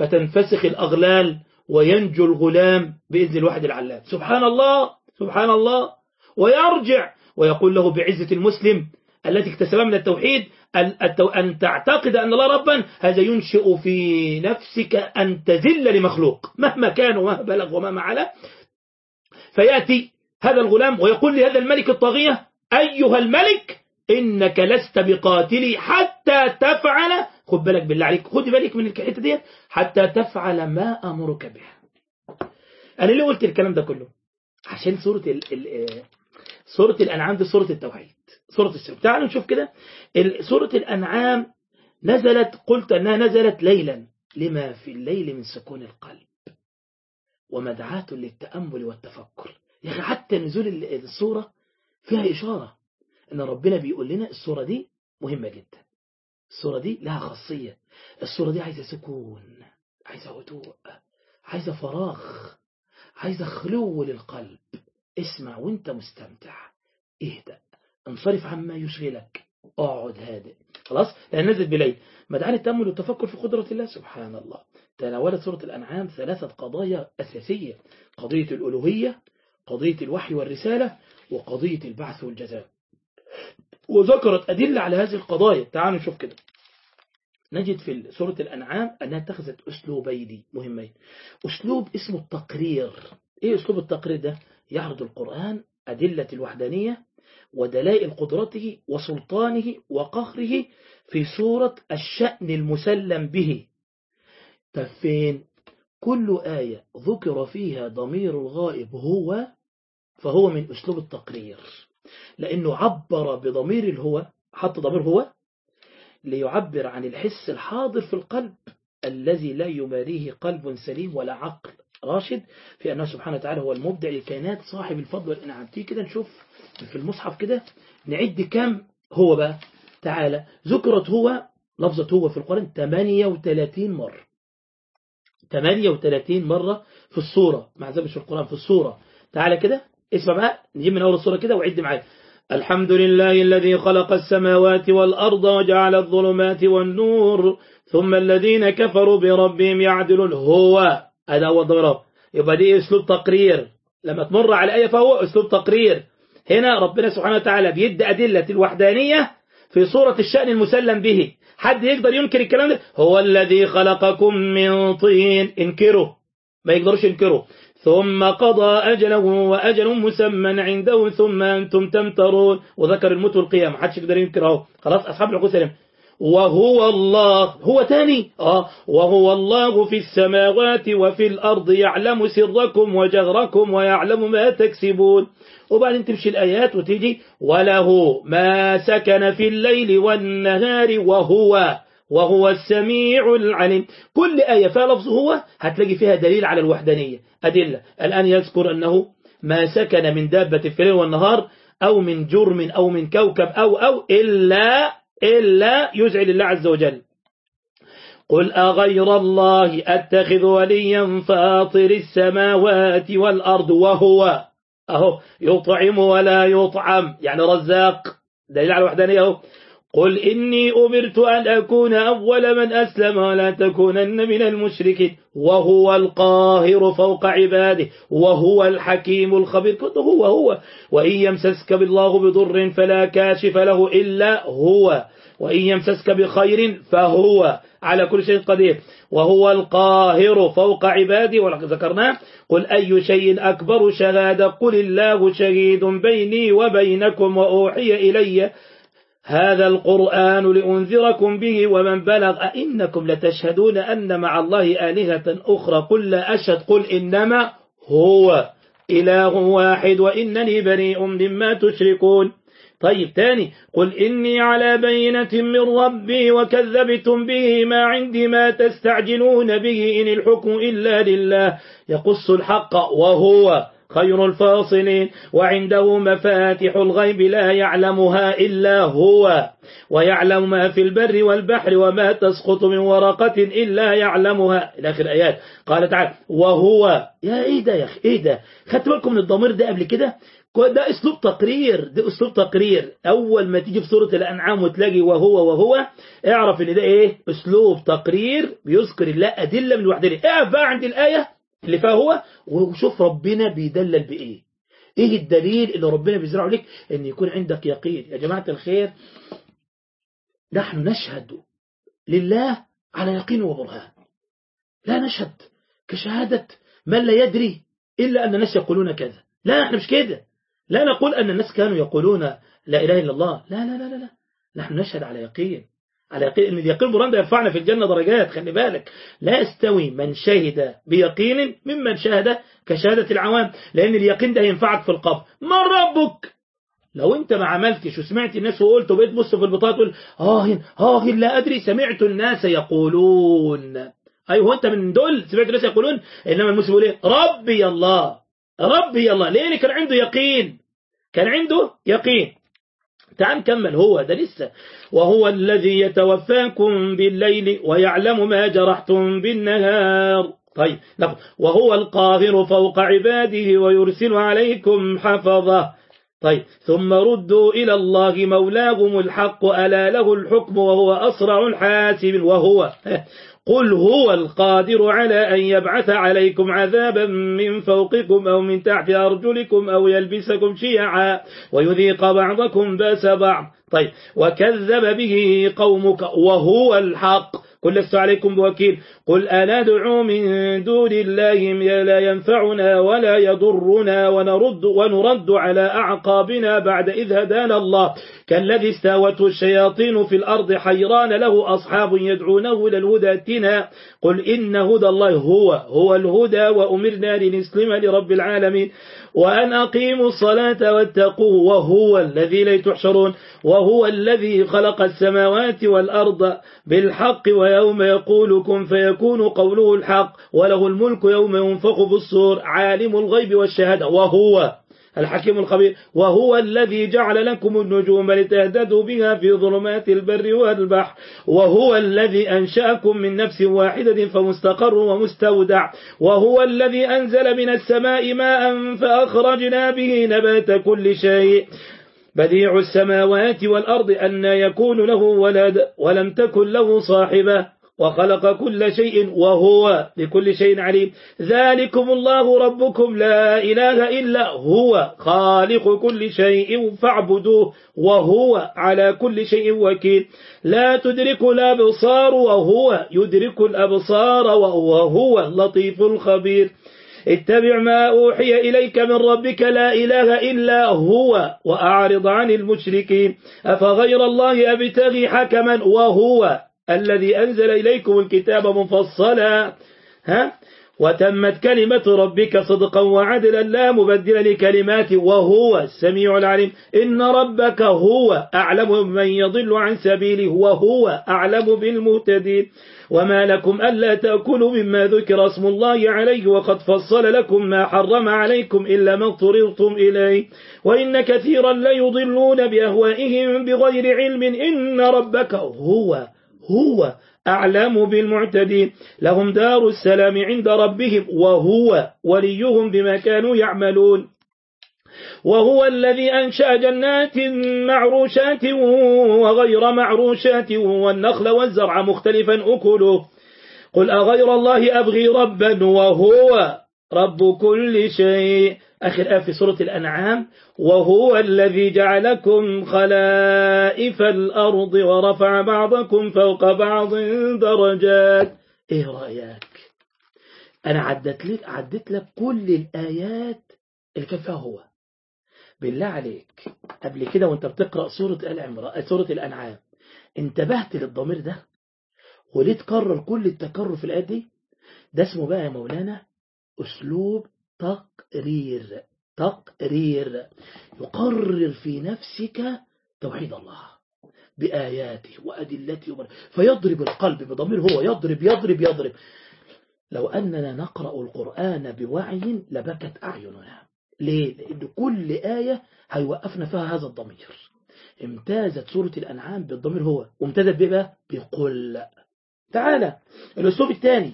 فتنفسخ الأغلال وينجو الغلام بإذن الواحد العلام. سبحان الله سبحان الله. ويرجع ويقول له بعزة المسلم التي اكتسبها من التوحيد أن تعتقد أن الله ربا، هذا ينشئ في نفسك أن تذل لمخلوق مهما كان ومهما بلغ ومهما علا. فيأتي هذا الغلام ويقول لهذا الملك الطاغية: أيها الملك إنك لست بقاتلي حتى تفعل، خد بالك بالله عليك، خد بالك من الحته دي، حتى تفعل ما أمرك به. أنا ليه قلت الكلام ده كله؟ عشان سورة ال ال سورة الأنعام دي سورة التوحيد، سورة السلم. تعالوا نشوف كده. سورة الأنعام نزلت، قلت أنها نزلت ليلا لما في الليل من سكون القلب ومدعاة للتأمل والتفكر. يا أخي حتى نزول السورة فيها إشارة أن ربنا بيقول لنا السورة دي مهمة جدا، السورة دي لها خاصية، السورة دي عايزة سكون، عايزة هدوء، عايزة فراغ، عايزة خلو للقلب. اسمع وانت مستمتع، اهدأ، انصرف عما يشغلك، اقعد هادئ. خلاص، لأن نزلت بليل مدعاة التأمل والتفكر في قدرة الله سبحان الله. تناولت سورة الأنعام ثلاثة قضايا أساسية: قضية الألوهية، قضية الوحي والرسالة، وقضية البعث والجزاء، وذكرت أدلة على هذه القضايا. تعالوا نشوف كده. نجد في سورة الأنعام أنها اتخذت أسلوبين مهمين. أسلوب اسمه التقرير. إيه أسلوب التقرير ده؟ يعرض القرآن أدلة الوحدانية ودلائل قدرته وسلطانه وقهره في صورة الشأن المسلم به. فين كل آية ذكر فيها ضمير الغائب هو، فهو من أسلوب التقرير، لأنه عبر بضمير الهو، حط ضمير هو ليعبر عن الحس الحاضر في القلب الذي لا يماريه قلب سليم ولا عقل راشد، في أنه سبحانه وتعالى هو المبدع للكائنات صاحب الفضل والإنعام. تيجي كده نشوف في المصحف كده، نعد كم هو بقى. تعالى، ذكرت هو، لفظة هو في القرآن ثمانية وثلاثين مرة، ثمانية وثلاثين مرة في السورة، مع ذلك في القرآن في السورة. تعالى كده اسمع بقى، نجيب من أول السورة كده وعد معايا. الحمد لله الذي خلق السماوات والأرض وجعل الظلمات والنور ثم الذين كفروا بربهم يعدلون. هو هذا هو الضمير، يبقى دي أسلوب تقرير. لما تمر على آية فهو أسلوب تقرير. هنا ربنا سبحانه وتعالى بيدي أدلة الوحدانية في صورة الشأن المسلم به. حد يقدر ينكر الكلام ده؟ هو الذي خلقكم من طين، انكره، ما يقدرش ينكره. ثم قضى أجله وأجل مسمى عنده ثم أنتم تمترون، وذكر الموت والقيامة، حدش يقدر ينكره. خلاص، أصحاب العقول سلام. وهو الله، هو تاني آه وهو الله في السماوات وفي الأرض يعلم سركم وجهركم ويعلم ما تكسبون. وبعدين تمشي الآيات وتيجي وله ما سكن في الليل والنهار وهو وهو السميع العليم. كل آية فيها لفظ هو هتلاقي فيها دليل على الوحدانية، أدلة. الآن يذكر أنه ما سكن من دابة في الليل والنهار أو من جرم أو من كوكب أو أو إلا إلا يزعل الله عز وجل. قل أغير الله أتخذ وليا فاطر السماوات والأرض وهو أهو يطعم ولا يطعم، يعني رزاق، دليل على الوحدانية أهو. قل إني أمرت أن أكون أول من أسلم ولا تكونن من المشركين وهو القاهر فوق عباده وهو الحكيم الخبير. كله هو هو. وإن يمسسك بالله بضر فلا كاشف له إلا هو وإن يمسسك بخير فهو على كل شيء قدير وهو القاهر فوق عباده. وذكرناه قل أي شيء أكبر شهادة قل الله شهيد بيني وبينكم وأوحي إلي هذا القرآن لأنذركم به ومن بلغ أئنكم لتشهدون أن مع الله آلهة أخرى قل لا أشهد قل إنما هو إله واحد وإنني بريء مما تشركون. طيب تاني، قل إني على بينة من ربي وكذبتم به ما عندي ما تستعجلون به إن الحكم إلا لله يقص الحق وهو خير الفاصلين وعنده مفاتح الغيب لا يعلمها إلا هو ويعلم ما في البر والبحر وما تسقط من ورقة إلا يعلمها إلى آخر الآيات. قال تعالى وهو، يا إيه ده يا أخي، إيه ده؟ خدت بالكم من الضمير ده قبل كده؟ ده أسلوب تقرير، ده أسلوب تقرير. أول ما تيجي في سورة الأنعام وتلاقي وهو وهو اعرف إن ده إيه؟ أسلوب تقرير بيذكر الله أدلة من الوحدانية. اقف بقى عند الآية اللي فيها هو وشوف ربنا بيدلل بإيه. إيه الدليل اللي ربنا بيزرعه لك؟ إن يكون عندك يقين. يا جماعة الخير، نحن نشهد لله على يقين وبرهان، لا نشهد كشهادة من لا يدري إلا أن الناس يقولون كذا. لا، احنا مش كده. لا نقول أن الناس كانوا يقولون لا إله إلا الله. لا لا لا لا, لا. نحن نشهد على يقين، على يقين إن اليقين برهان ده يرفعنا في الجنة درجات. خلي بالك، لا يستوي من شهد بيقين ممن شهد كشهادة العوام، لأن اليقين ده ينفعك في القبر. من ربك؟ لو انت ما عملتش وسمعت الناس وقلت وبقيت بص في البطاقه تقول اه اه لا ادري، سمعت الناس يقولون. ايوه، هو انت من دول سمعت الناس يقولون؟ انما المسلم يقول ايه؟ ربي الله، ربي الله. ليه؟ كان عنده يقين، كان عنده يقين. تعال نكمل. هو ده لسه. وهو الذي يتوفاكم بالليل ويعلم ما جرحتم بالنهار. طيب، وهو القاهر فوق عباده ويرسل عليكم حفظه. طيب، ثم ردوا إلى الله مولاهم الحق ألا له الحكم وهو أسرع الحاسب. وهو قل هو القادر على أن يبعث عليكم عذابا من فوقكم أو من تحت أرجلكم أو يلبسكم شيعا ويذيق بعضكم بأس بعض. طيب، وكذب به قومك وهو الحق قل لست عليكم بوكيل. قل أندعو من دون الله ما لا ينفعنا ولا يضرنا ونرد, ونرد على أعقابنا بعد إذ هدانا الله كالذي استاوته الشياطين في الأرض حيران له أصحاب يدعونه إلى الهدى ائتنا. قل إن هدى الله هو هو الهدى وأمرنا لنسلم لرب العالمين وأن أقيموا الصلاة واتقوه وهو الذي لا تحشرون. وهو الذي خلق السماوات والأرض بالحق ويوم يقول كن فيكون قوله الحق وله الملك يوم ينفخ في الصور عالم الغيب والشهادة وهو الحكيم الخبير. وهو الذي جعل لكم النجوم لتهتدوا بها في ظلمات البر والبحر. وهو الذي أنشأكم من نفس واحدة فمستقر ومستودع. وهو الذي أنزل من السماء ماء فأخرجنا به نبات كل شيء بديع السماوات والأرض أن يكون له ولد ولم تكن له صاحبة وخلق كل شيء وهو بكل شيء عليم. ذلكم الله ربكم لا إله إلا هو خالق كل شيء فاعبدوه وهو على كل شيء وكيل. لا تدرك الأبصار وهو يدرك الأبصار وهو اللطيف الخبير. اتبع ما أوحي إليك من ربك لا إله إلا هو وأعرض عن المشركين. أفغير الله أبتغي حكما وهو الذي أنزل إليكم الكتاب مفصلا ها وتمت كلمة ربك صدقا وعدلا لا مبدل لكلماته وهو السميع العليم. إن ربك هو أعلم من يضل عن سبيله وهو أعلم بالمهتدين. وما لكم ألا تأكلوا مما ذكر اسم الله عليه وقد فصل لكم ما حرم عليكم إلا ما اضطررتم إليه وإن كثيرا ليضلون بأهوائهم بغير علم. إن ربك هو هو أعلم بالمعتدين. لهم دار السلام عند ربهم وهو وليهم بما كانوا يعملون. وهو الذي أنشأ جنات معروشات وغير معروشات والنخل والزرع مختلفا أكله. قل أغير الله أبغي ربا وهو رب كل شيء. آخر آية في سورة الأنعام. وهو الذي جعلكم خلائف الأرض ورفع بعضكم فوق بعض درجات. إيه رأيك؟ أنا عدت لك عدت لك كل الآيات اللي كان فيها هو. بالله عليك قبل كده وانت بتقرأ سورة آل عمران سورة الأنعام انتبهت للضمير ده وليه تكرر كل التكرر في الآيات دي؟ ده اسمه بقى يا مولانا أسلوب تقرير. تقرير يقرر في نفسك توحيد الله بآياته وأدلته فيضرب القلب بضمير هو يضرب يضرب يضرب. لو أننا نقرأ القرآن بوعي لبكت أعيننا. ليه؟ لأن كل آية هيوقفنا فيها هذا الضمير. امتازت سورة الأنعام بالضمير هو وامتازت بقى بقل. تعالى الأسلوب الثاني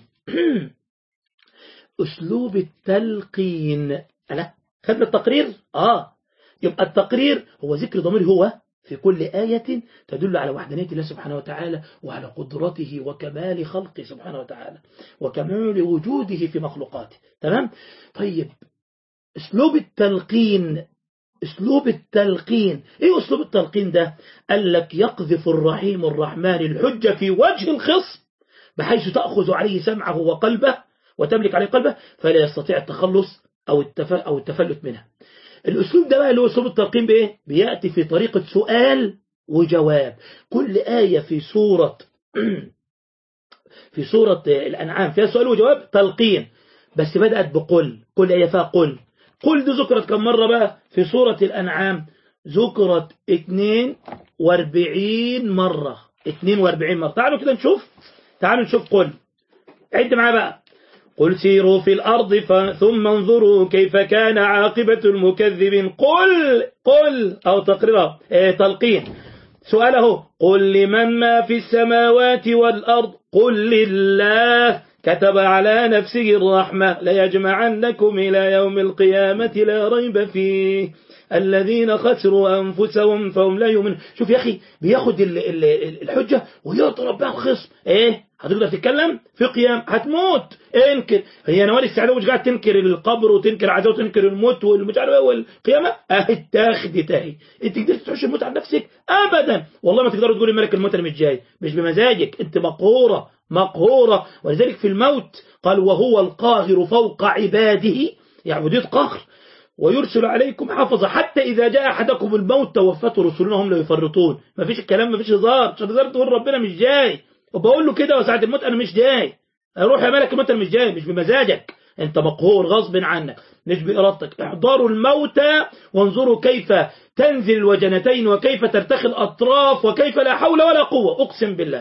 أسلوب التلقين. ألا خدنا التقرير؟ آه يبقى التقرير هو ذكر ضمير هو في كل آية تدل على وحدانية الله سبحانه وتعالى وعلى قدرته وكمال خلقه سبحانه وتعالى وكمال وجوده في مخلوقاته. تمام؟ طيب اسلوب التلقين، اسلوب التلقين ايه اسلوب التلقين ده؟ قال لك يقذف الرحيم الرحمن الحجة في وجه الخصم بحيث تأخذ عليه سمعه وقلبه وتملك عليه قلبه فلا يستطيع التخلص أو التف... أو التفلت منها. الأسلوب ده بقى اللي هو أسلوب التلقين بإيه؟ بيأتي في طريقة سؤال وجواب. كل آية في سورة في سورة الأنعام فيها سؤال وجواب تلقين، بس بدأت بقل، كل آية فيها قل. قل دي ذكرت كم مرة بقى في سورة الأنعام؟ ذكرت اثنين وأربعين مرة، اثنين وأربعين مرة. تعالوا كده نشوف، تعالوا نشوف قل، عد معايا بقى. قل سيروا في الأرض ثم انظروا كيف كان عاقبة المكذبين. قل قل أو تقريرا اه تلقين سؤاله قل لمن ما في السماوات والأرض قل لله كتب على نفسه الرحمة ليجمعنكم إلى يوم القيامة لا ريب فيه الذين خسروا أنفسهم فهم لا يؤمنون. شوف يا أخي بياخد الحجة ويضرب بها الخصم. إيه هتقدر تتكلم في قيام؟ هتموت، انكر. هي نوال السعداء مش قاعد تنكر القبر وتنكر عذاب وتنكر الموت والمش عارف ايه والقيامه؟ اهي اتاخدت اهي. انت قدرت تحوش الموت عن نفسك؟ ابدا والله ما تقدروا تقولوا الملك الموت مش جاي، مش بمزاجك، انت مقهوره مقهوره. ولذلك في الموت قال وهو القاهر فوق عباده، يعني وديت قهر، ويرسل عليكم حفظة حتى إذا جاء أحدكم الموت توفته رسلنا هم لا يفرطون. ما فيش الكلام، ما فيش هزار، مش هتقدر تقول ربنا مش جاي وبقول له كده وساعة الموت أنا مش جاي. أروح يا ملك الموت أنا مش جاي، مش بمزاجك، أنت مقهور غصب عنك مش بإرادتك. احضروا الموتى وانظروا كيف تنزل الوجنتين وكيف ترتخي الأطراف وكيف لا حول ولا قوة. أقسم بالله.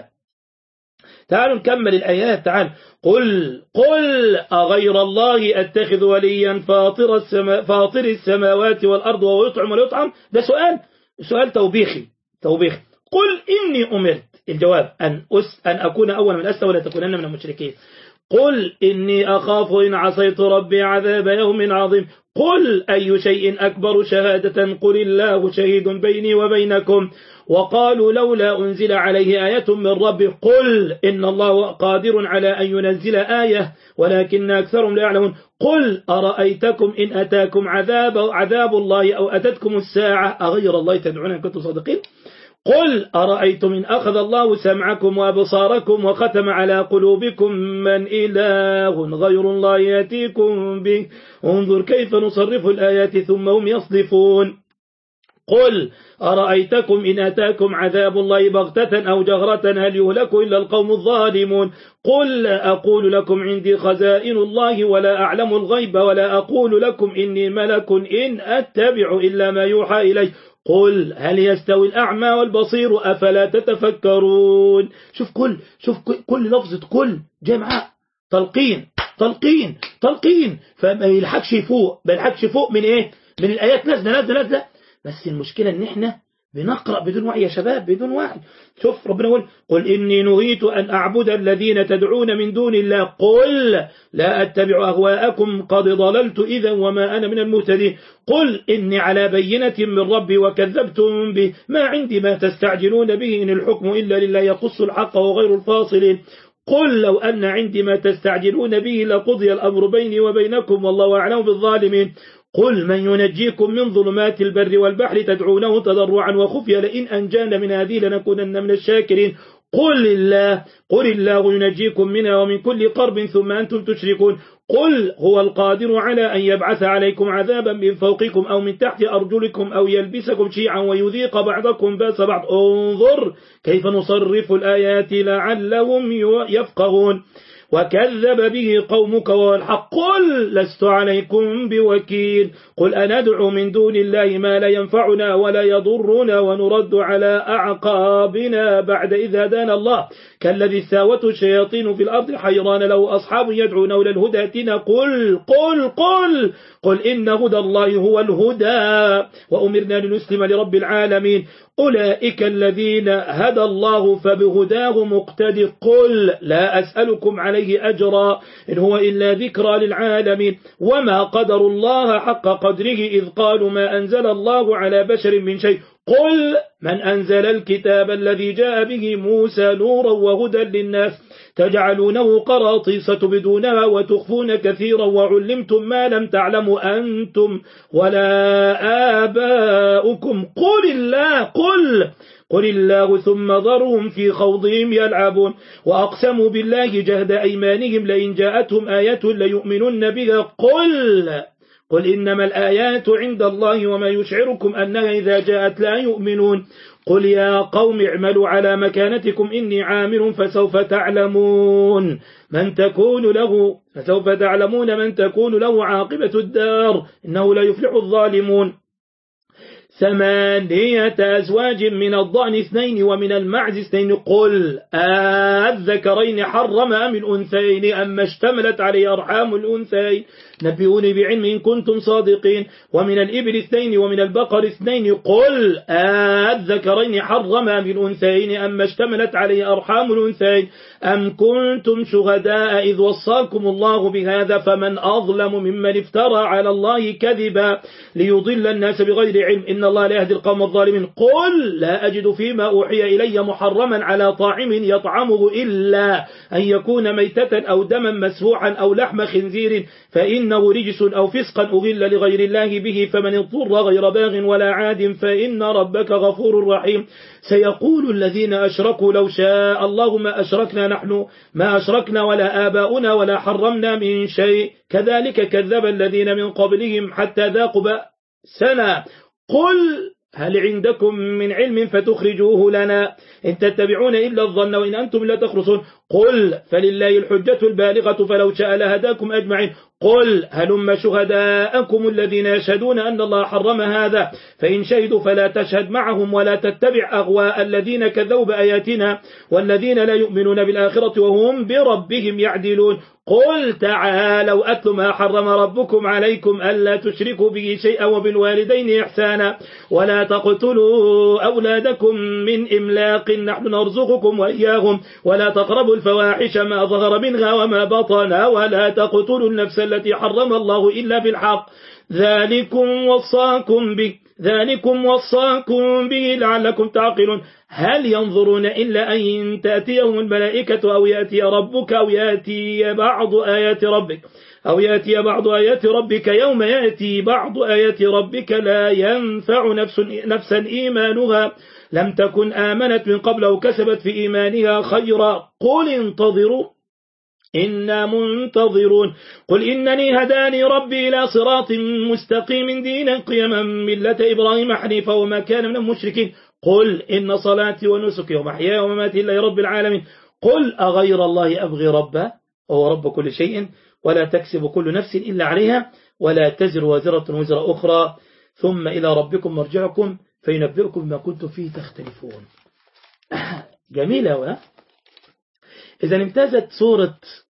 تعالوا نكمل الآيات. تعال قل قل أغير الله أتخذ وليا فاطر, السما فاطر السماوات والأرض وهو يطعم ولا يطعم. ده سؤال، سؤال توبيخي توبيخي. قل إني أمرت، الجواب أن, أس أن أكون أول من أسلم ولا تكونن من المشركين. قل إني أخاف إن عصيت ربي عذاب يوم عظيم. قل أي شيء أكبر شهادة قل الله شهيد بيني وبينكم وقالوا لولا أنزل عليه آية من ربه. قل إن الله قادر على أن ينزل آية ولكن أكثرهم لا يعلمون. قل أرأيتكم إن أتاكم عذاب, عذاب الله أو أتتكم الساعة أغير الله تدعون إن كنتم صادقين. قل أرأيتم إن أخذ الله سمعكم وأبصاركم وختم على قلوبكم من إله غير الله يأتيكم به انظر كيف نصرف الآيات ثم هم يصدفون. قل أرأيتكم إن أتاكم عذاب الله بغتة أو جهرة هل يهلك إلا القوم الظالمون. قل أقول لكم عندي خزائن الله ولا أعلم الغيب ولا أقول لكم إني ملك إن أتبع إلا ما يوحى إلي. قل هل يستوي الأعمى والبصير أفلا تتفكرون. شوف كل شوف كل لفظة كل جاي معاه تلقين تلقين تلقين، فما يلحقش يفوق، ما يلحقش يفوق من إيه؟ من الآيات نازلة نازلة نازلة. بس المشكلة إن إحنا بنقرأ بدون وعي يا شباب، بدون وعي. شوف ربنا يقول قل إني نهيت أن أعبد الذين تدعون من دون الله قل لا أتبع أهواءكم قد ضللت إذا وما أنا من المهتدين. قل إني على بينة من ربي وكذبتم به ما عندي ما تستعجلون به إن الحكم إلا لله يقص الحق وغير الفاصل. قل لو أن عندي ما تستعجلون به لقضي الأمر بيني وبينكم والله أعلم بالظالمين. قل من ينجيكم من ظلمات البر والبحر تدعونه تضرعا وخفيا لئن أنجانا من هذه لنكونن من الشاكرين. قل الله قل الله ينجيكم منها ومن كل قرب ثم أنتم تشركون. قل هو القادر على أن يبعث عليكم عذابا من فوقكم أو من تحت أرجلكم أو يلبسكم شيعا ويذيق بعضكم بأس بعض انظر كيف نصرف الآيات لعلهم يفقهون. وكذب به قومك وهو الحق قل لست عليكم بوكيل. قل أندعو من دون الله ما لا ينفعنا ولا يضرنا ونرد على أعقابنا بعد إذ هدانا الله كالذي استهوته الشياطين في الأرض حيران له أصحاب يدعونه إلى الهدى ائتنا. قل قل قل قل إن هدى الله هو الهدى وأمرنا لنسلم لرب العالمين. أولئك الذين هدى الله فبهداه مقتدي قل لا أسألكم عليه أجرا إن هو إلا ذكرى للعالمين وما قدر الله حق قدره إذ قالوا ما أنزل الله على بشر من شيء قل من أنزل الكتاب الذي جاء به موسى نورا وهدى للناس تجعلونه قراطيس تبدونها وتخفون كثيرا وعلمتم ما لم تعلموا أنتم ولا آباؤكم قل الله قل قل الله ثم ذرهم في خوضهم يلعبون وأقسموا بالله جهد أيمانهم لئن جاءتهم آية ليؤمنن بها قل قل إنما الآيات عند الله وما يشعركم أنها إذا جاءت لا يؤمنون قل يا قوم اعملوا على مكانتكم إني عامل فسوف تعلمون من تكون له فسوف تعلمون من تكون له عاقبة الدار إنه لا يفلح الظالمون ثمانية أزواج من الضأن اثنين ومن المعز اثنين قل الذكرين حرم أم الأنثيين أما اشتملت عليه أرحام الأنثيين نبئوني بعلم إن كنتم صادقين ومن الإبل اثنين ومن البقر اثنين قل الذكرين حرم أم الأنثيين أما اشتملت عليه أرحام الأنثيين أم كنتم شهداء إذ وصاكم الله بهذا فمن أظلم ممن افترى على الله كذبا ليضل الناس بغير علم إن الله لا يهدي القوم الظالمين قل لا أجد فيما أوحي إلي محرما على طاعم يطعمه إلا أن يكون ميتة أو دما مسفوحا أو لحم خنزير فإنه رجس أو فسقا أغل لغير الله به فمن اضطر غير باغ ولا عاد فإن ربك غفور رحيم سيقول الذين أشركوا لو شاء الله ما أشركنا نحن ما أشركنا ولا آباؤنا ولا حرمنا من شيء كذلك كذب الذين من قبلهم حتى ذاقوا بأسنا قل هل عندكم من علم فتخرجوه لنا إن تتبعون إلا الظن وإن أنتم لا تخرصون قل فلله الحجة البالغة فلو شاء لهداكم أجمعين قل هلم شهداءكم الذين يشهدون أن الله حرم هذا فإن شهدوا فلا تشهد معهم ولا تتبع أغواء الذين كذبوا بآياتنا والذين لا يؤمنون بالآخرة وهم بربهم يعدلون قل تعالوا أتل ما حرم ربكم عليكم ألا تشركوا به شيئا وبالوالدين إحسانا ولا تقتلوا أولادكم من إملاق نحن نرزقكم وإياهم ولا تقربوا الفواحش ما ظهر منها وما بطن ولا تقتلوا النفس التي حرم الله إلا بالحق ذلكم وصاكم به ذلكم وصاكم به لعلكم تعقلون هل ينظرون إلا أن تأتيهم الملائكة أو يأتي ربك أو يأتي بعض آيات ربك أو يأتي بعض آيات ربك يوم يأتي بعض آيات ربك لا ينفع نفس نفسا إيمانها لم تكن آمنت من قبل أو كسبت في إيمانها خيرا قل انتظروا إنا منتظرون قل إنني هداني ربي إلى صراط مستقيم دينا قيما ملة إبراهيم حنيفا وما كان من المشركين قل إن صلاتي ونسكي ومحياي ومماتي لله رب العالمين قل أغير الله أبغي ربا وهو رب كل شيء ولا تكسب كل نفس إلا عليها ولا تزر وازرة وزر أخرى ثم إلى ربكم مرجعكم فينبئكم بما كنتم فيه تختلفون جميلة ولا إذا امتازت سورة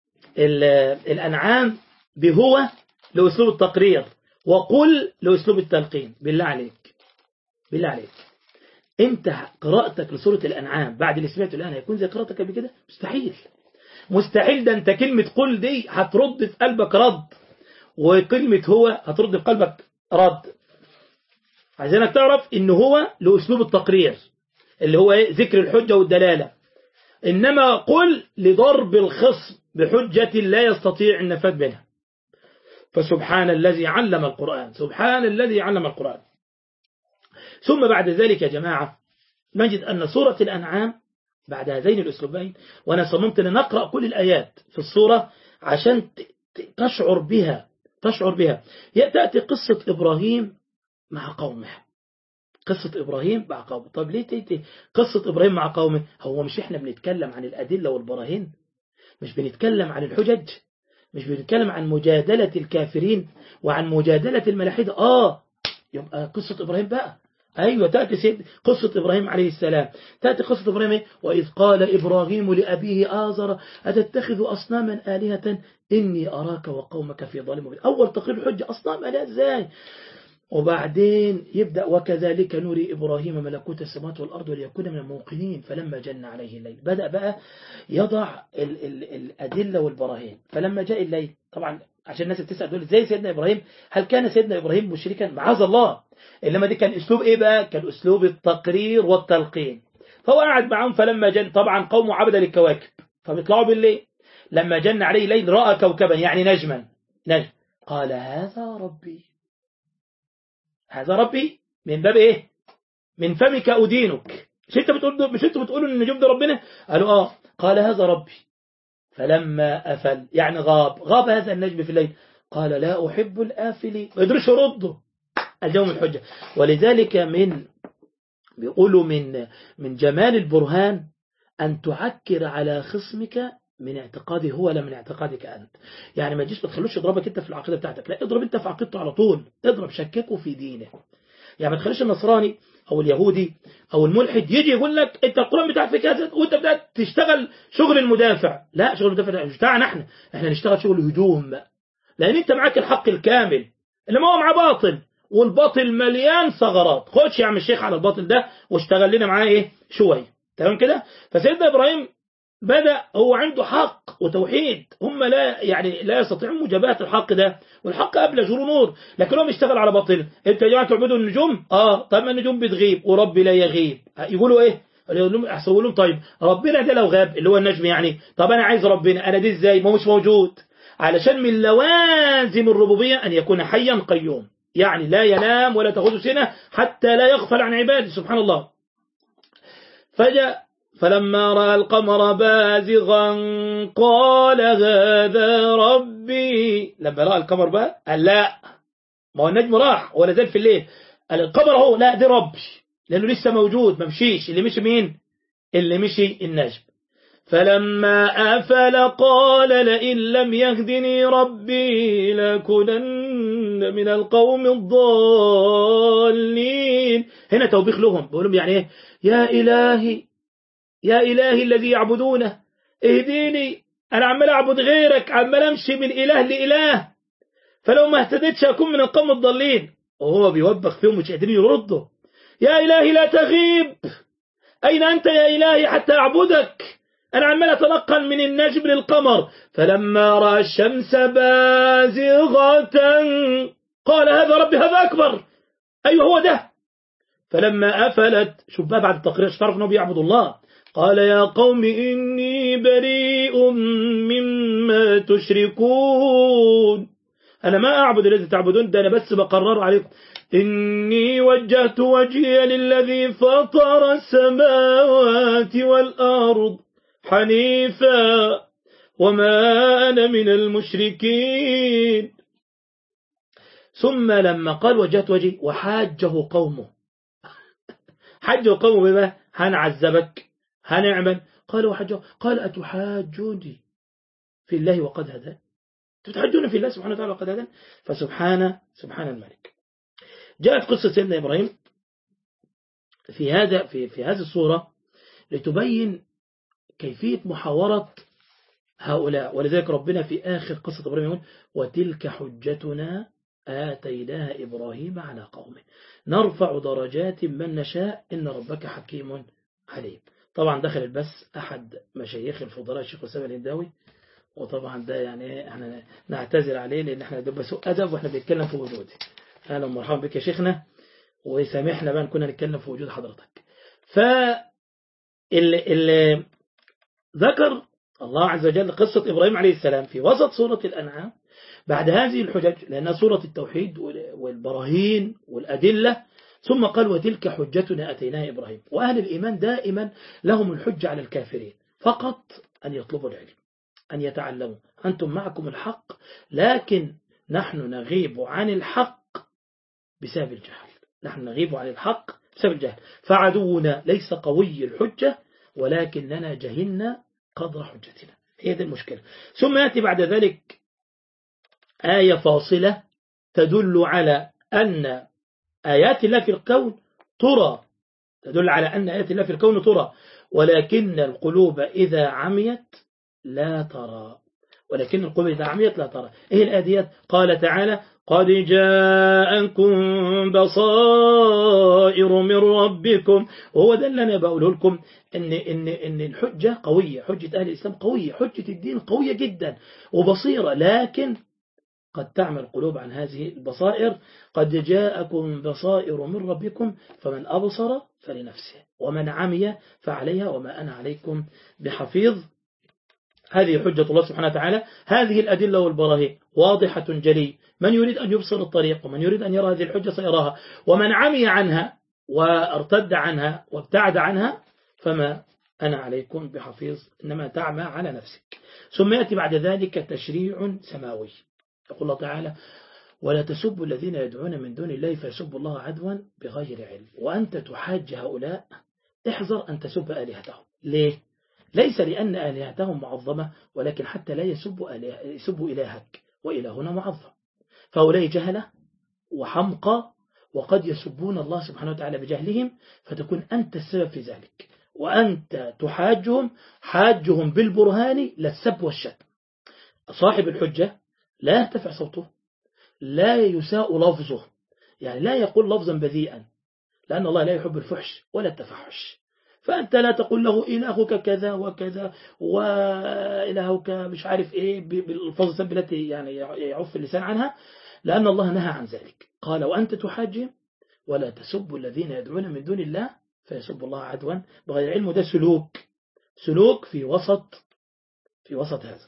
الأنعام بهو لأسلوب التقرير وقل لأسلوب التلقين بالله عليك بالله عليك امتى قراءتك لسورة الأنعام بعد اللي سمعته الآن هيكون زي قراءتك قبل كده؟ مستحيل مستحيل. ده انت كلمة قل دي هترد في قلبك رد وكلمة هو هترد في قلبك رد. عايزينك تعرف ان هو لأسلوب التقرير اللي هو ذكر الحجة والدلالة، إنما قل لضرب الخصم بحجة لا يستطيع النفاذ منها. فسبحان الذي علم القرآن سبحان الذي علم القرآن. ثم بعد ذلك يا جماعة نجد أن سورة الأنعام بعد هذين الأسلوبين، وأنا صممت أن نقرأ كل الآيات في السورة عشان تشعر بها تشعر بها تأتي قصة إبراهيم مع قومه. قصة إبراهيم مع قومه. طب ليه تأتي قصة إبراهيم مع قومه؟ هو مش إحنا بنتكلم عن الأدلة والبراهين؟ مش بنتكلم عن الحجج؟ مش بنتكلم عن مجادلة الكافرين وعن مجادلة الملاحدة؟ آه يبقى قصة إبراهيم بقى. أيوة تأتي سيد قصة إبراهيم عليه السلام. تأتي قصة إبراهيم وإذ قال إبراهيم لأبيه آزر أتتخذ أصناما آلهة إني أراك وقومك في ظالم مبين. أول تقرير الحجة أصنام آلهة إزاي؟ وبعدين يبدأ وكذلك نري إبراهيم ملكوت السماوات والأرض وليكون من الموقنين فلما جن عليه الليل بدأ بقى يضع ال ال الأدلة والبراهين. فلما جاء الليل طبعا عشان الناس بتسأل دول ازاي سيدنا إبراهيم، هل كان سيدنا إبراهيم مشركا؟ معاذ الله، إنما دي كان أسلوب إيه بقى؟ كان أسلوب التقرير والتلقين. فهو قاعد معهم فلما جن، طبعا قوم عبد للكواكب فبيطلعوا بالليل، لما جن عليه ليل رأى كوكبا يعني نجما نجم قال هذا ربي، هذا ربي من باب ايه؟ من فمك أدينك، مش انت بتقول مش انتوا بتقولوا ان النجوم ده ربنا؟ قالوا اه. قال هذا ربي فلما أفل يعني غاب غاب هذا النجم في الليل قال لا أحب الآفلين، ما يقدروش يردوا اليوم الحجة. ولذلك من بيقولوا من من جمال البرهان أن تعكر على خصمك من اعتقاده هو لا من اعتقادك أنت. يعني ما تجيش ما تخلوش يضربك انت في العقيدة بتاعتك، لا اضرب انت في عقيدته على طول، اضرب شككه في دينه. يعني ما تخليش النصراني او اليهودي او الملحد يجي يقول لك انت القرآن بتاعك في كذا وانت بدأت تشتغل شغل المدافع. لا، شغل المدافع مش بتاعنا احنا، احنا نشتغل شغل هجوم، لان انت معاك الحق الكامل انما هو معاه باطل، والباطل مليان ثغرات. خدش يا عم الشيخ على الباطل ده واشتغل لنا معاه ايه شويه، تمام كده. فسيدنا ابراهيم بدأ هو عنده حق وتوحيد، هم لا يعني لا يستطيعون مجابهة الحق ده، والحق أبلج ونور، لكن هم يشتغل على باطل. انت يا جماعه تعبدوا النجوم؟ اه طب ما النجوم بتغيب وربي لا يغيب. يقولوا ايه؟ يقولوا لهم احسبوا لهم طيب ربنا ده لو غاب اللي هو النجم يعني، طب انا عايز ربنا انا دي ازاي؟ ما هو مش موجود. علشان من لوازم الربوبيه ان يكون حيا قيوم، يعني لا ينام ولا تاخذه سنه حتى لا يغفل عن عباده سبحان الله. فجاء فلما رأى القمر بازغا قال هذا ربي. لما رأى القمر بقى قال لا، ما هو النجم راح ولا زال في الليل، قال القمر هو لا دي ربي، لأنه لسه موجود ما مشيش. اللي مشي مين؟ اللي مشي النجم. فلما أفل قال لئن لم يهدني ربي لكنن من القوم الضالين. هنا توبيخ لهم، بيقول لهم يعني ايه؟ يا إلهي يا إلهي الذي يعبدونه اهديني، أنا عمال أعبد غيرك، عمال أمشي من إله لإله، فلو ما اهتدتش أكون من القوم الضالين. وهو بيوبخ فيهم مش قادرين يردوا. يا إلهي لا تغيب، أين أنت يا إلهي حتى أعبدك؟ أنا عمال أتنقل من النجم للقمر. فلما رأى الشمس بازغة قال هذا ربي هذا أكبر، أيوه هو ده. فلما أفلت، شوف بقى بعد التقرير تعرف أنه بيعبد الله، قال يا قوم إني بريء مما تشركون، أنا ما أعبد الذي تعبدون ده، أنا بس بقرر عليكم. إني وجهت وجهي للذي فطر السماوات والأرض حنيفا وما أنا من المشركين. ثم لما قال وجهت وجهي وحاجه قومه، حاجه قومه بما هنعذبك هنعمل، قال وحاجه قال أتحاجوني في الله وقد هداني، تتحجون في الله سبحانه وتعالى وقد هداني. فسبحان سبحان الملك. جاءت قصة سيدنا إبراهيم في هذا في في هذه الصورة لتبين كيفية محاورة هؤلاء. ولذلك ربنا في آخر قصة إبراهيم يقول وتلك حجتنا آتيناها إبراهيم على قومه نرفع درجات من نشاء إن ربك حكيم عليم. طبعا دخل البث أحد مشايخ الفضلاء الشيخ أسامة الهنداوي، وطبعا ده يعني احنا نعتذر عليه لأن احنا ده سوء أدب واحنا بنتكلم في وجوده. أهلا ومرحبا بك يا شيخنا، وسامحنا بقى كنا نتكلم في وجود حضرتك. فاللي ذكر الله عز وجل قصة إبراهيم عليه السلام في وسط سورة الأنعام بعد هذه الحجج، لأنها سورة التوحيد والبراهين والأدلة، ثم قال وتلك حجتنا أتيناها إبراهيم. وأهل الإيمان دائما لهم الحجة على الكافرين، فقط أن يطلبوا العلم، أن يتعلموا. أنتم معكم الحق لكن نحن نغيب عن الحق بسبب الجهل، نحن نغيب عن الحق بسبب الجهل. فعدونا ليس قوي الحجة ولكننا جهلنا قدر حجتنا، هي دي المشكلة. ثم يأتي بعد ذلك آية فاصلة تدل على أن آيات الله في الكون ترى، تدل على أن آيات الله في الكون ترى ولكن القلوب إذا عميت لا ترى. ولكن القلوب إذا عميت لا ترى. إيه الآيات؟ قال تعالى قد جاءكم بصائر من ربكم. وهو ده اللي أنا بقوله لكم، إن, إن, إن الحجة قوية، حجة أهل الإسلام قوية، حجة الدين قوية جدا وبصيرة، لكن قد تعمى القلوب عن هذه البصائر. قد جاءكم بصائر من ربكم فمن أبصر فلنفسه ومن عمي فعليها وما أنا عليكم بحفيظ. هذه حجة الله سبحانه وتعالى. هذه الأدلة والبراهين واضحة جلي، من يريد أن يبصر الطريق ومن يريد أن يرى هذه الحجة سيراها، ومن عمي عنها وارتد عنها وابتعد عنها فما أنا عليكم بحفيظ، إنما تعمى على نفسك. ثم يأتي بعد ذلك تشريع سماوي، يقول الله تعالى ولا تسبوا الذين يدعون من دون الله فيسبوا الله عدوا بغير علم وأنت تحاج هؤلاء احذر أن تسب آلهتهم. ليه؟ ليس لأن آلهتهم معظمة، ولكن حتى لا يسبوا, يسبوا إلهك وإلهنا معظم. فهؤلاء جهلة وحمقى، وقد يسبون الله سبحانه وتعالى بجهلهم، فتكون أنت السبب في ذلك، وأنت تحاجهم حاجهم بالبرهان لا السب والشتم. صاحب الحجة لا يرتفع صوته، لا يساء لفظه، يعني لا يقول لفظا بذيئا، لأن الله لا يحب الفحش ولا التفحش. فأنت لا تقول له إلهك كذا وكذا وإلهك مش عارف إيه بالفظ السب التي يعني يعف اللسان عنها، لأن الله نهى عن ذلك. قال وأنت تحاجم ولا تسبوا الذين يدعون من دون الله فيسبوا الله عدوا بغير علم. وده سلوك سلوك في وسط في وسط هذا.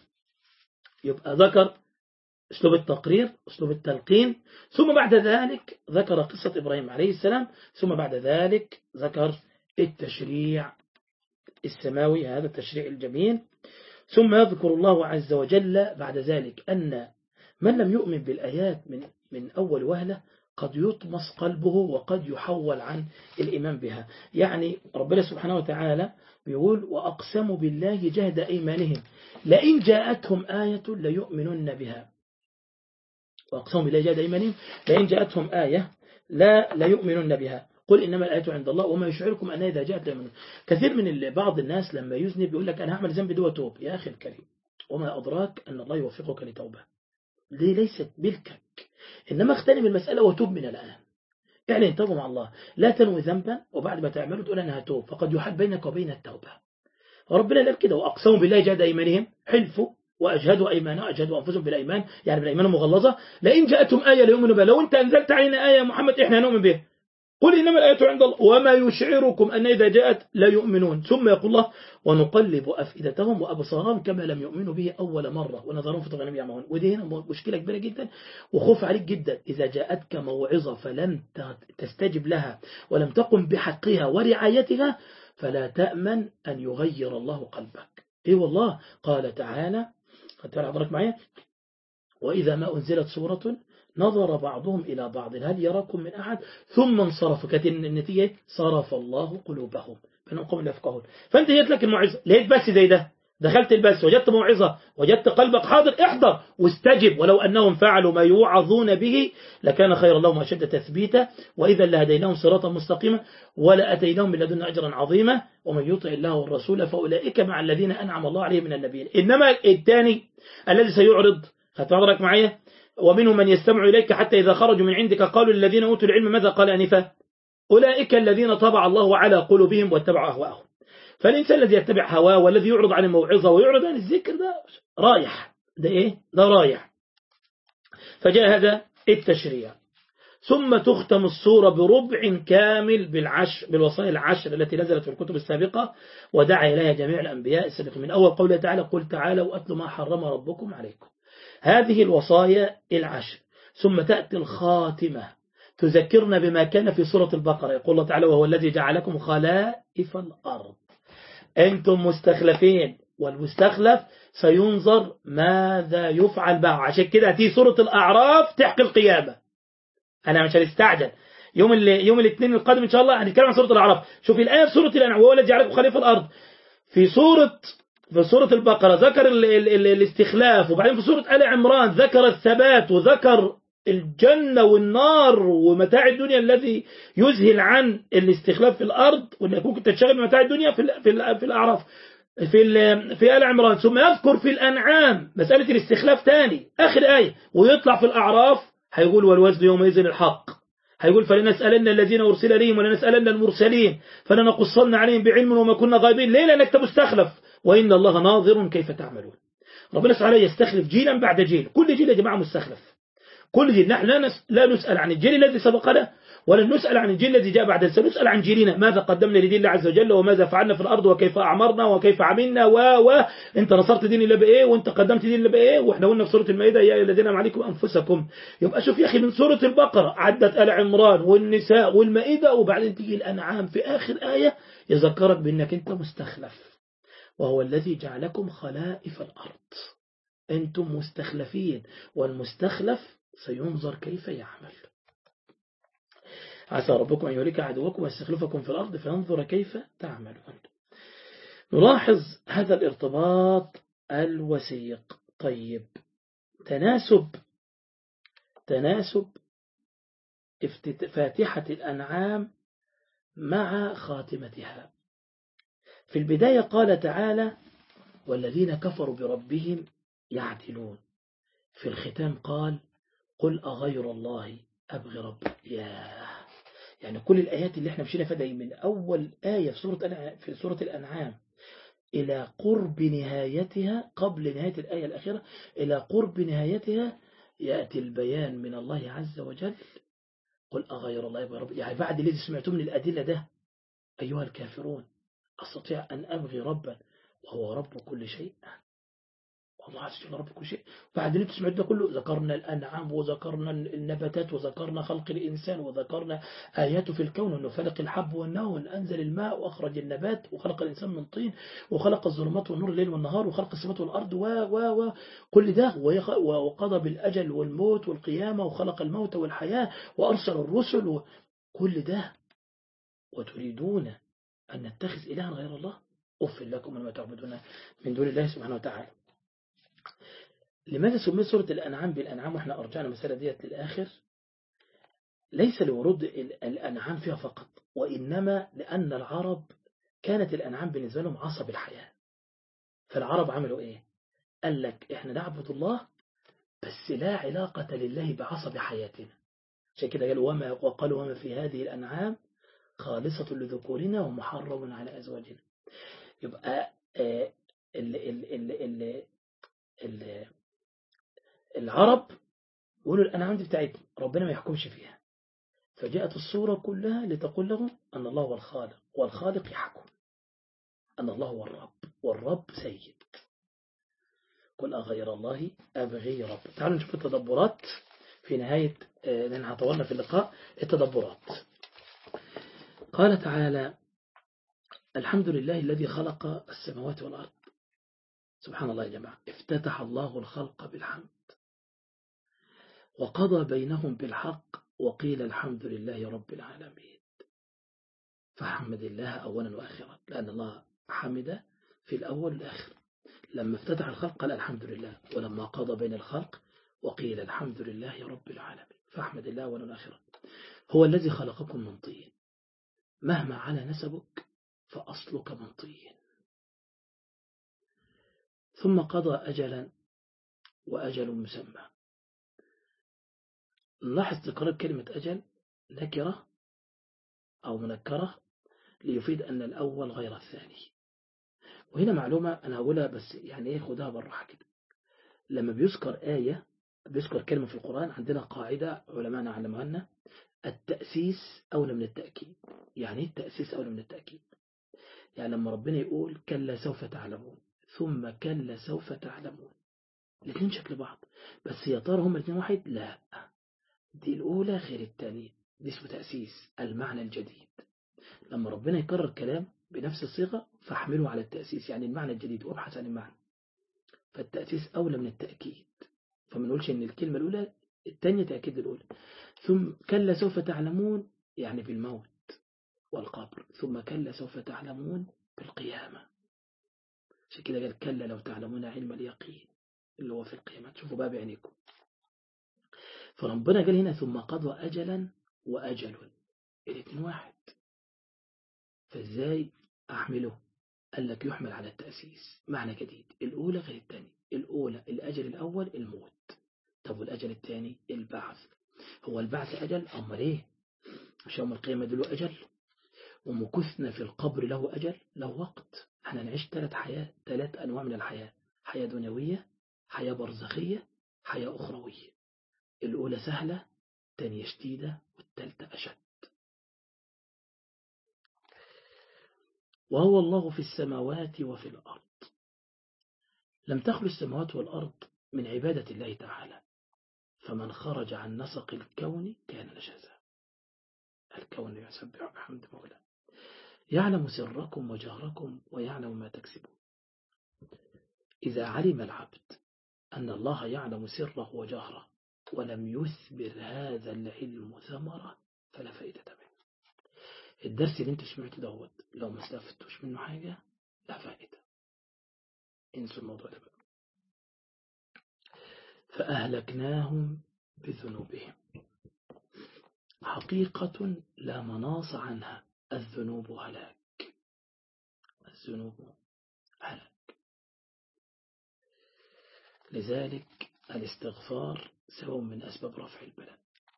يبقى ذكر أسلوب التقرير، أسلوب التلقين، ثم بعد ذلك ذكر قصة إبراهيم عليه السلام، ثم بعد ذلك ذكر التشريع السماوي، هذا التشريع الجميل. ثم يذكر الله عز وجل بعد ذلك أن من لم يؤمن بالآيات من من أول وهلة قد يطمس قلبه وقد يحول عن الإيمان بها. يعني ربنا سبحانه وتعالى بيقول وأقسموا بالله جهد أيمانهم لئن جاءتهم آية ليؤمنن بها. وأقسموا بالله جهد أيمانهم لئن جاءتهم آية لا ليؤمنن بها قل إنما الآية عند الله وما يشعركم أن إذا جاءت ليؤمنون. كثير من بعض الناس لما يذنب يقول لك أنا هعمل ذنب دي وتوب. يا أخي الكريم، وما أدراك أن الله يوفقك لتوبة، دي ليست ملكك، إنما اغتنم المسألة وتوب من الآن. اعلن توبة مع الله، لا تنوي ذنبا وبعد ما تعمله تقول أنا هتوب، فقد يحال بينك وبين التوبة. وربنا قال كده وأقسموا بالله جهد أيمانهم، حلفوا وأجهدوا أيمانهم، أجهدوا أنفسهم بالأيمان، يعني بالأيمان مغلظة. لئن جاءتهم آية ليؤمنوا بها، لو أنت أنزلت علينا آية يا محمد إحنا هنؤمن بها. قل إنما الآية عند الله وما يشعركم أن إذا جاءت لا يؤمنون. ثم يقول الله ونقلب أفئدتهم وأبصارهم كما لم يؤمنوا به أول مرة ونظرهم في طغيانهم يعمهون. ودي هنا مشكلة كبيرة جدا وخوف عليك جدا. إذا جاءتك موعظة فلم تستجب لها ولم تقم بحقها ورعايتها فلا تأمن أن يغير الله قلبك. إيه والله قال تعالى قد تعالى حضرك معايا وإذا ما أنزلت سورة نظر بعضهم إلى بعض هل يراكم من أحد ثم انصرفوا. كانت النتيجة صرف الله قلوبهم بأنهم قوم لا يفقهون. فأنت جات لك الموعظة لقيت بس زي ده، دخلت البث وجدت موعظة وجدت قلبك حاضر، احضر واستجب. ولو أنهم فعلوا ما يوعظون به لكان خيرا لهم أشد تثبيتا وإذا لهديناهم صراطا مستقيما ولأتيناهم من لدنا أجرا عظيما ومن يطع الله والرسول فأولئك مع الذين أنعم الله عليهم من النبيين. إنما الثاني الذي سيعرض هتعرضك معايا ومنهم من يستمع إليك حتى إذا خرجوا من عندك قالوا للذين أوتوا العلم ماذا قال آنفا أولئك الذين طبع الله على قلوبهم واتبعوا أهواءهم. فالإنسان الذي يتبع هواه والذي يعرض عن الموعظة ويعرض عن الذكر ده رايح، ده إيه؟ ده رايح. فجاء هذا التشريع. ثم تختم السورة بربع كامل بالعشر بالوصايا العشر التي نزلت في الكتب السابقة ودعا إليها جميع الأنبياء السابقين من أول قوله تعالى قل تعالوا وأتلوا ما حرم ربكم عليكم. هذه الوصايا العشر. ثم تأتي الخاتمة تذكرنا بما كان في سورة البقرة. يقول الله تعالى وهو الذي جعلكم خلائف الأرض. أنتم مستخلفين والمستخلف سينظر ماذا يفعل به. عشان كده هتيجي سورة الأعراف تحكي القيامة. أنا مش هنستعجل، يوم يوم الاثنين القادم إن شاء الله هنتكلم عن سورة الأعراف. شوف الآية في سورة الأنعام وهو الذي جعلكم خلائف الأرض. في سورة في سورة البقرة ذكر ال ال ال الاستخلاف، وبعدين في سورة آل عمران ذكر الثبات وذكر الجنة والنار ومتاع الدنيا الذي يذهل عن الاستخلاف في الأرض وأن يكون تشتغل بمتاع الدنيا في في, في الأعراف. في في آل عمران، ثم يذكر في الأنعام مسألة الاستخلاف تاني آخر آية، ويطلع في الأعراف هيقول والوزن يومئذ الحق، هيقول فلنسألن الذين أرسل إليهم ولنسألن المرسلين فلنقصن عليهم بعلم وما كنا غائبين. ليه؟ لأنك مستخلف، وإن الله ناظر كيف تعملون. ربنا سبحانه يستخلف جيلا بعد جيل، كل جيل يا جماعة مستخلف، كل جيل. نحن لا نسأل عن الجيل الذي سبقنا ولا نسأل عن الجيل الذي جاء بعد، سنسأل عن جيلنا ماذا قدمنا لدين الله عز وجل، وماذا فعلنا في الأرض، وكيف أعمرنا، وكيف عملنا، و و أنت نصرت دين الله بإيه، وأنت قدمت دين الله بإيه. وإحنا قلنا في سورة المائدة يا أيها الذين آمنوا عليكم أنفسكم. يبقى شوف يا أخي، من سورة البقرة عدت آل عمران والنساء والمائدة، وبعدين تيجي الأنعام في آخر آية يذكرك بأنك أنت مستخلف، وهو الذي جعلكم خلائف الأرض. أنتم مستخلفين، والمستخلف سينظر كيف يعمل. عسى ربكم أن يهلك عدوكم ويستخلفكم في الأرض فينظر كيف تعملون. نلاحظ هذا الارتباط الوثيق. طيب، تناسب تناسب فاتحة الأنعام مع خاتمتها. في البداية قال تعالى والذين كفروا بربهم يعدلون. في الختام قال قل أغير الله أبغي رب. ياه، يعني كل الآيات اللي احنا مشينا فيها من أول آية في سورة في سورة الأنعام إلى قرب نهايتها، قبل نهاية الآية الأخيرة إلى قرب نهايتها، يأتي البيان من الله عز وجل قل أغير الله أبغي رب. يعني بعد الذي سمعتم من الأدلة ده أيها الكافرون أستطيع أن أبغي ربا وهو رب كل شيء، والله عز وجل رب كل شيء. بعد اللي تسمعوا ده كله ذكرنا الأنعام وذكرنا النباتات وذكرنا خلق الإنسان وذكرنا آياته في الكون، أنه فلق الحب والنوى، أنزل الماء وأخرج النبات وخلق الإنسان من طين وخلق الظلمات والنور الليل والنهار وخلق السماوات والأرض و و و كل ده، وقضى بالأجل والموت والقيامة وخلق الموت والحياة وأرسل الرسل وكل ده، وتريدون أن نتخذ إلها غير الله؟ أفل لكم لما تعبدون من دون الله سبحانه وتعالى. لماذا سميت سورة الأنعام بالأنعام وإحنا أرجعنا المسألة ديت للآخر؟ ليس لورود الأنعام فيها فقط، وإنما لأن العرب كانت الأنعام بالنسبة لهم عصب الحياة. فالعرب عملوا إيه؟ قال لك إحنا نعبد الله بس لا علاقة لله بعصب حياتنا، عشان كده قالوا وما وقالوا وما في هذه الأنعام خالصة لذكورنا ومحرم على أزواجنا. يبقى آه ال ال ال ال ال العرب يقولوا الأنعام دي بتاعتنا، ربنا ما يحكمش فيها، فجاءت الصورة كلها لتقول لهم أن الله هو الخالق، والخالق يحكم، أن الله هو الرب، والرب سيد. قل أغير الله أبغي رب. تعالوا نشوف التدبرات في نهاية، لأن هطولنا في اللقاء. التدبرات قال تعالى الحمد لله الذي خلق السماوات والأرض. سبحان الله يا جماعة، افتتح الله الخلق بالحمد وقضى بينهم بالحق وقيل الحمد لله رب العالمين. فحمد الله أولا وآخرا، لأن الله حمد في الأول والآخر. لما افتتح الخلق قال الحمد لله، ولما قضى بين الخلق وقيل الحمد لله رب العالمين. فاحمد الله أولا وآخرا. هو الذي خلقكم من طين، مهما على نسبك فأصلك من طين، ثم قضى أجلا وأجل مسمى. نلاحظ تكرار كلمة أجل نكرة أو منكرة ليفيد أن الأول غير الثاني. وهنا معلومة أنا هقولها بس يعني إيه، خدها بالراحة كده. لما بيذكر آية بيذكر كلمة في القرآن، عندنا قاعدة علماءنا علموها لنا: التأسيس أولى من التأكيد. يعني إيه التأسيس أولى من التأكيد؟ يعني لما ربنا يقول كلا سوف تعلمون ثم كلا سوف تعلمون، الاثنين شكل بعض، بس يا ترى هما الاثنين واحد؟ لا، دي الأولى غير الثانية، دي اسمه تأسيس المعنى الجديد. لما ربنا يكرر كلام بنفس الصيغة فاحمله على التأسيس، يعني المعنى الجديد، وابحث عن المعنى. فالتأسيس أولى من التأكيد، فما نقولش إن الكلمة الأولى الثانية تأكيد الأولى. ثم كلا سوف تعلمون يعني بالموت والقبر، ثم كلا سوف تعلمون بالقيامة. عشان كده قال كلا لو تعلمون علم اليقين اللي هو في القيامة، تشوفوا بقى بعينيكم. فربنا قال هنا ثم قضى أجلا وأجل، الاثنين واحد، فازاي أحمله؟ قال لك يحمل على التأسيس، معنى جديد. الأولى غير الثانية. الأولى الأجل الأول الموت، طب والأجل الثاني البعث. هو البعث أجل؟ أمال إيه؟ مش يوم القيامة له أجل؟ ومكثنا في القبر له أجل، له وقت. احنا نعيش ثلاث حياة، ثلاث أنواع من الحياة: حياة دنيوية، حياة برزخية، حياة أخروية. الأولى سهلة، الثانية شديدة، والثالثة أشد. وهو الله في السماوات وفي الأرض. لم تخلو السماوات والأرض من عبادة الله تعالى، فمن خرج عن نسق الكون كان نجاسا. الكون يسبح بحمد مولاه، يعلم سركم وجهركم ويعلم ما تكسبون. إذا علم العبد أن الله يعلم سره وجهره ولم يثبر هذا العلم ثمرة فلا فائدة منه. الدرس اللي انت سمعته دوت لو ما استفدتوش منه حاجة لا فائدة، انسوا الموضوع ده بقى. فأهلكناهم بذنوبهم. حقيقة لا مناص عنها، الذنوب هلاك، الذنوب هلاك. لذلك الاستغفار سبب من أسباب رفع البلاء.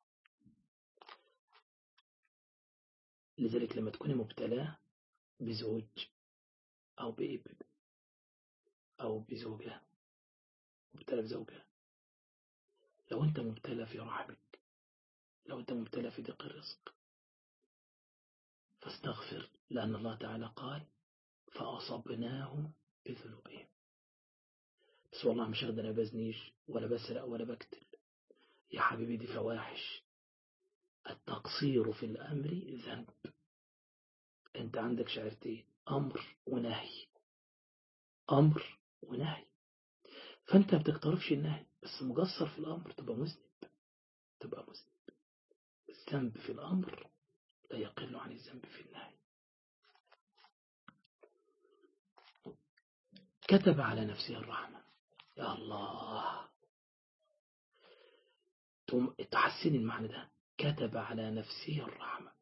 لذلك لما تكوني مبتلاه بزوج أو بابن أو بزوجة، مبتلى بزوجة، لو أنت مبتلى في رحمك، لو أنت مبتلى في ضيق الرزق، فاستغفر، لأن الله تعالى قال فأصبناهم بذنوبهم. بس والله مش هقدر، أنا بزنيش ولا بسرق ولا بقتل. يا حبيبي دي فواحش. التقصير في الأمر ذنب. أنت عندك شعرتين: أمر ونهي، أمر ونهي. فأنت ما بتقترفش النهي بس مقصر في الأمر، تبقى مذنب، تبقى مذنب. الذنب في الأمر لا يقل عن الذنب في النهي. كتب على نفسه الرحمة. يا الله، تحسن المعنى ده. كتب على نفسه الرحمة،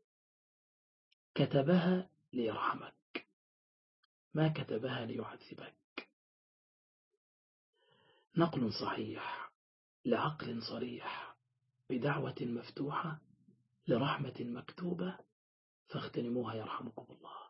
كتبها ليرحمك، ما كتبها ليعذبك. نقل صحيح لعقل صريح بدعوة مفتوحة لرحمة مكتوبة، فاغتنموها يرحمكم الله.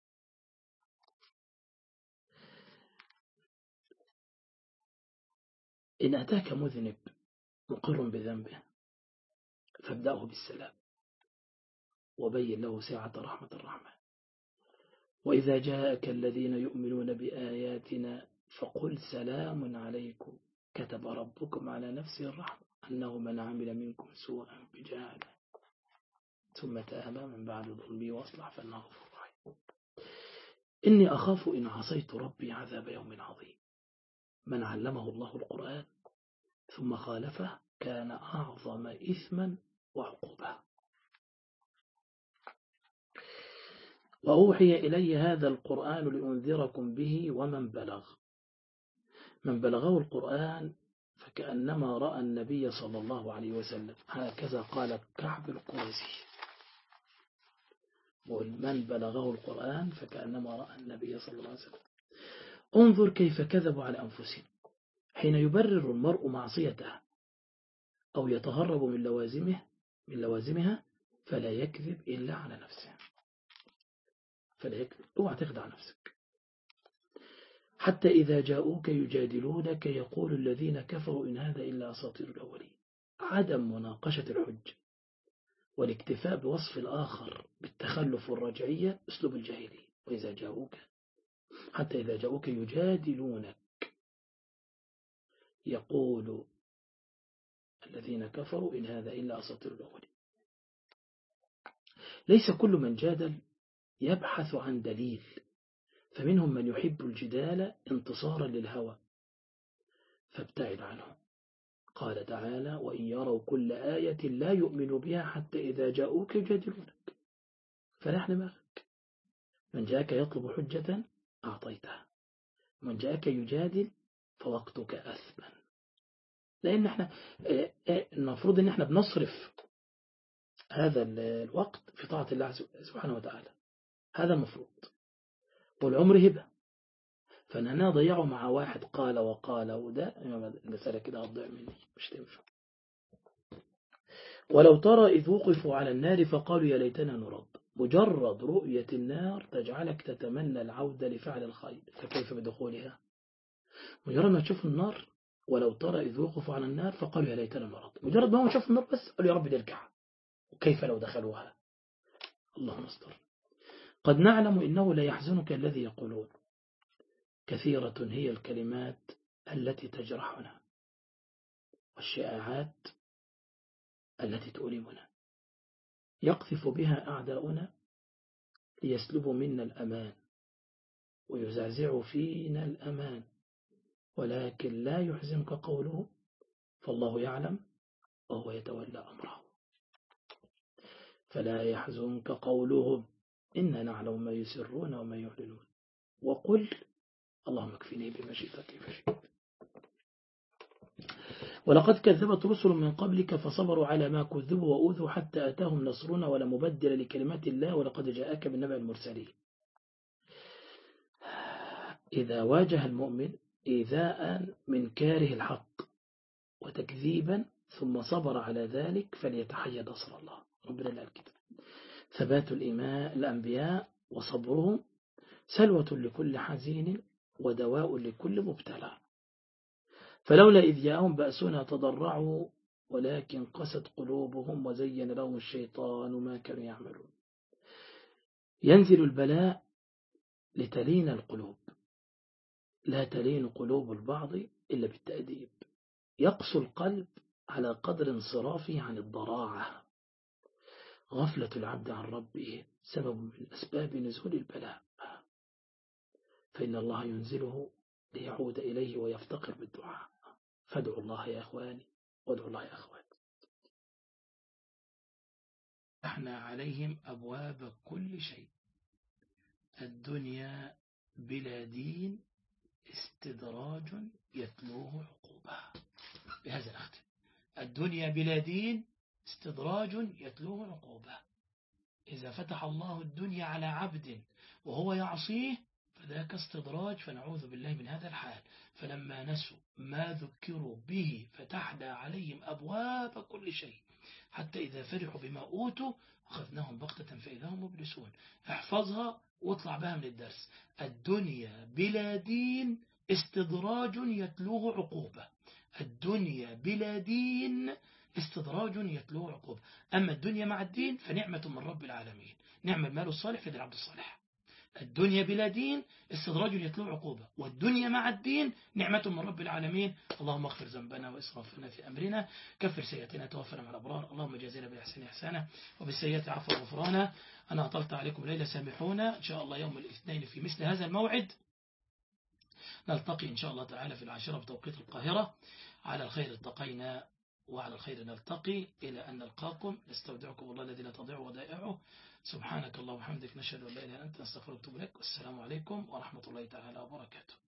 إن أتاك مذنب مقر بذنبه فابدأه بالسلام وبين له سعة رحمة الرحمن. وإذا جاءك الذين يؤمنون بآياتنا فقل سلام عليكم كتب ربكم على نفسه الرحمة أنه من عمل منكم سوءا بجهالة ثم تاب من بعد ظلمه وأصلح فإنه غفور رحيم. إني أخاف إن عصيت ربي عذاب يوم عظيم. من علمه الله القرآن ثم خالفه كان أعظم إثما وعقوبة. وأوحي إلي هذا القرآن لأنذركم به ومن بلغ. من بلغه القرآن فكأنما رأى النبي صلى الله عليه وسلم، هكذا قال كعب القرزي. ومن بلغه القرآن فكأنما رأى النبي صلى الله عليه وسلم. انظر كيف كذبوا على أنفسهم. حين يبرر المرء معصيته أو يتهرب من لوازمه من لوازمها فلا يكذب إلا على نفسه. فلا يكذب، اوعى تخدع نفسك. حتى إذا جاءوك يجادلونك يقول الذين كفروا إن هذا إلا أساطير الأولين. عدم مناقشة الحج والاكتفاء بوصف الآخر بالتخلف والرجعية أسلوب الجاهلية. وإذا جاءوك، حتى إذا جاءوك يجادلونك يقول الذين كفروا إن هذا إلا أساطير الأولين. ليس كل من جادل يبحث عن دليل، فمنهم من يحب الجدال انتصارا للهوى فابتعد عنه. قال تعالى وإن يروا كل آية لا يؤمنوا بها حتى إذا جاءوك يجادلونك فنحن معك. من جاءك يطلب حجة أعطيتها، من جاءك يجادل فوقتك أثمن. لأن احنا المفروض ان احنا بنصرف هذا الوقت في طاعة الله سبحانه وتعالى، هذا المفروض. والعمر هبة، فأنا أضيعه مع واحد قال وقال وده المسألة كده هتضيع مني مش تنفع. ولو ترى إذ وقفوا على النار فقالوا يا ليتنا نرد. مجرد رؤية النار تجعلك تتمنى العودة لفعل الخير، فكيف بدخولها؟ مجرد ما تشوف النار، ولو ترى إذ وقفوا على النار فقالوا يا ليتنا نرد، مجرد ما هم شافوا النار بس قالوا يا رب نرجع، وكيف لو دخلوها؟ اللهم استر. قد نعلم إنه لا يحزنك الذي يقولون، كثيرة هي الكلمات التي تجرحنا والشائعات التي تؤلمنا، يقذف بها أعداؤنا ليسلبوا منا الأمان ويزعزعوا فينا الأمان، ولكن لا يحزنك قوله فالله يعلم وهو يتولى أمره. فلا يحزنك قولهم إنا نعلم ما يسرون وما يعلنون، وقل اللهم اكفني بما شئت كيف شئت. ولقد كذبت رسل من قبلك فصبروا على ما كذبوا وأوذوا حتى أتاهم نصرنا ولا مبدل لكلمات الله ولقد جاءك بالنبأ المرسلين. إذا واجه المؤمن إيذاء من كاره الحق وتكذيبا ثم صبر على ذلك فليتحيى نصر الله. ربنا لا الكتاب ثبات الأنبياء وصبرهم سلوة لكل حزين ودواء لكل مبتلى. فلولا إذ جاءهم بأسنا تضرعوا ولكن قست قلوبهم وزين لهم الشيطان ما كانوا يعملون. ينزل البلاء لتلين القلوب، لا تلين قلوب البعض إلا بالتأديب. يقسو القلب على قدر انصرافه عن الضراعة. غفلة العبد عن ربه سبب من أسباب نزول البلاء، فإن الله ينزله ليعود إليه ويفتقر بالدعاء. فادعوا الله يا أخواني وادعوا الله يا أخواني. احنا عليهم أبواب كل شيء. الدنيا بلا دين استدراج يتلوه عقوبة. بهذا الأختم. الدنيا بلا دين استدراج يتلوه عقوبة. إذا فتح الله الدنيا على عبد وهو يعصيه فذاك استدراج، فنعوذ بالله من هذا الحال. فلما نسوا ما ذكروا به فتحنا عليهم أبواب كل شيء حتى إذا فرحوا بما أوتوا أخذناهم بغتة فإذا هم مبلسون. احفظها واطلع بها من الدرس. الدنيا بلا دين استدراج يتلوه عقوبة. الدنيا بلا دين استدراج يتلوه عقوبة. أما الدنيا مع الدين فنعمة من رب العالمين. نعم المال الصالح في يد العبد الصالح. الدنيا بلا دين استدراج يتلوه عقوبة، والدنيا مع الدين نعمة من رب العالمين. اللهم اغفر ذنبنا وإسرافنا في أمرنا، كفر سيئاتنا توفنا مع الأبرار. اللهم جازينا بالإحسان إحسانا وبالسيئات عفوا وغفرانا. أنا أطلت عليكم ليلة سامحونا. إن شاء الله يوم الاثنين في مثل هذا الموعد نلتقي إن شاء الله تعالى في العاشرة بتوقيت القاهرة. على الخير التقينا وعلى الخير نلتقي إلى أن نلقاكم. نستودعكم الله الذي لا تضيع ودائعه. سبحانك اللهم وبحمدك نشهد أن لا إله إلا أنت نستغفرك ونتوب إليك. والسلام عليكم ورحمة الله تعالى وبركاته.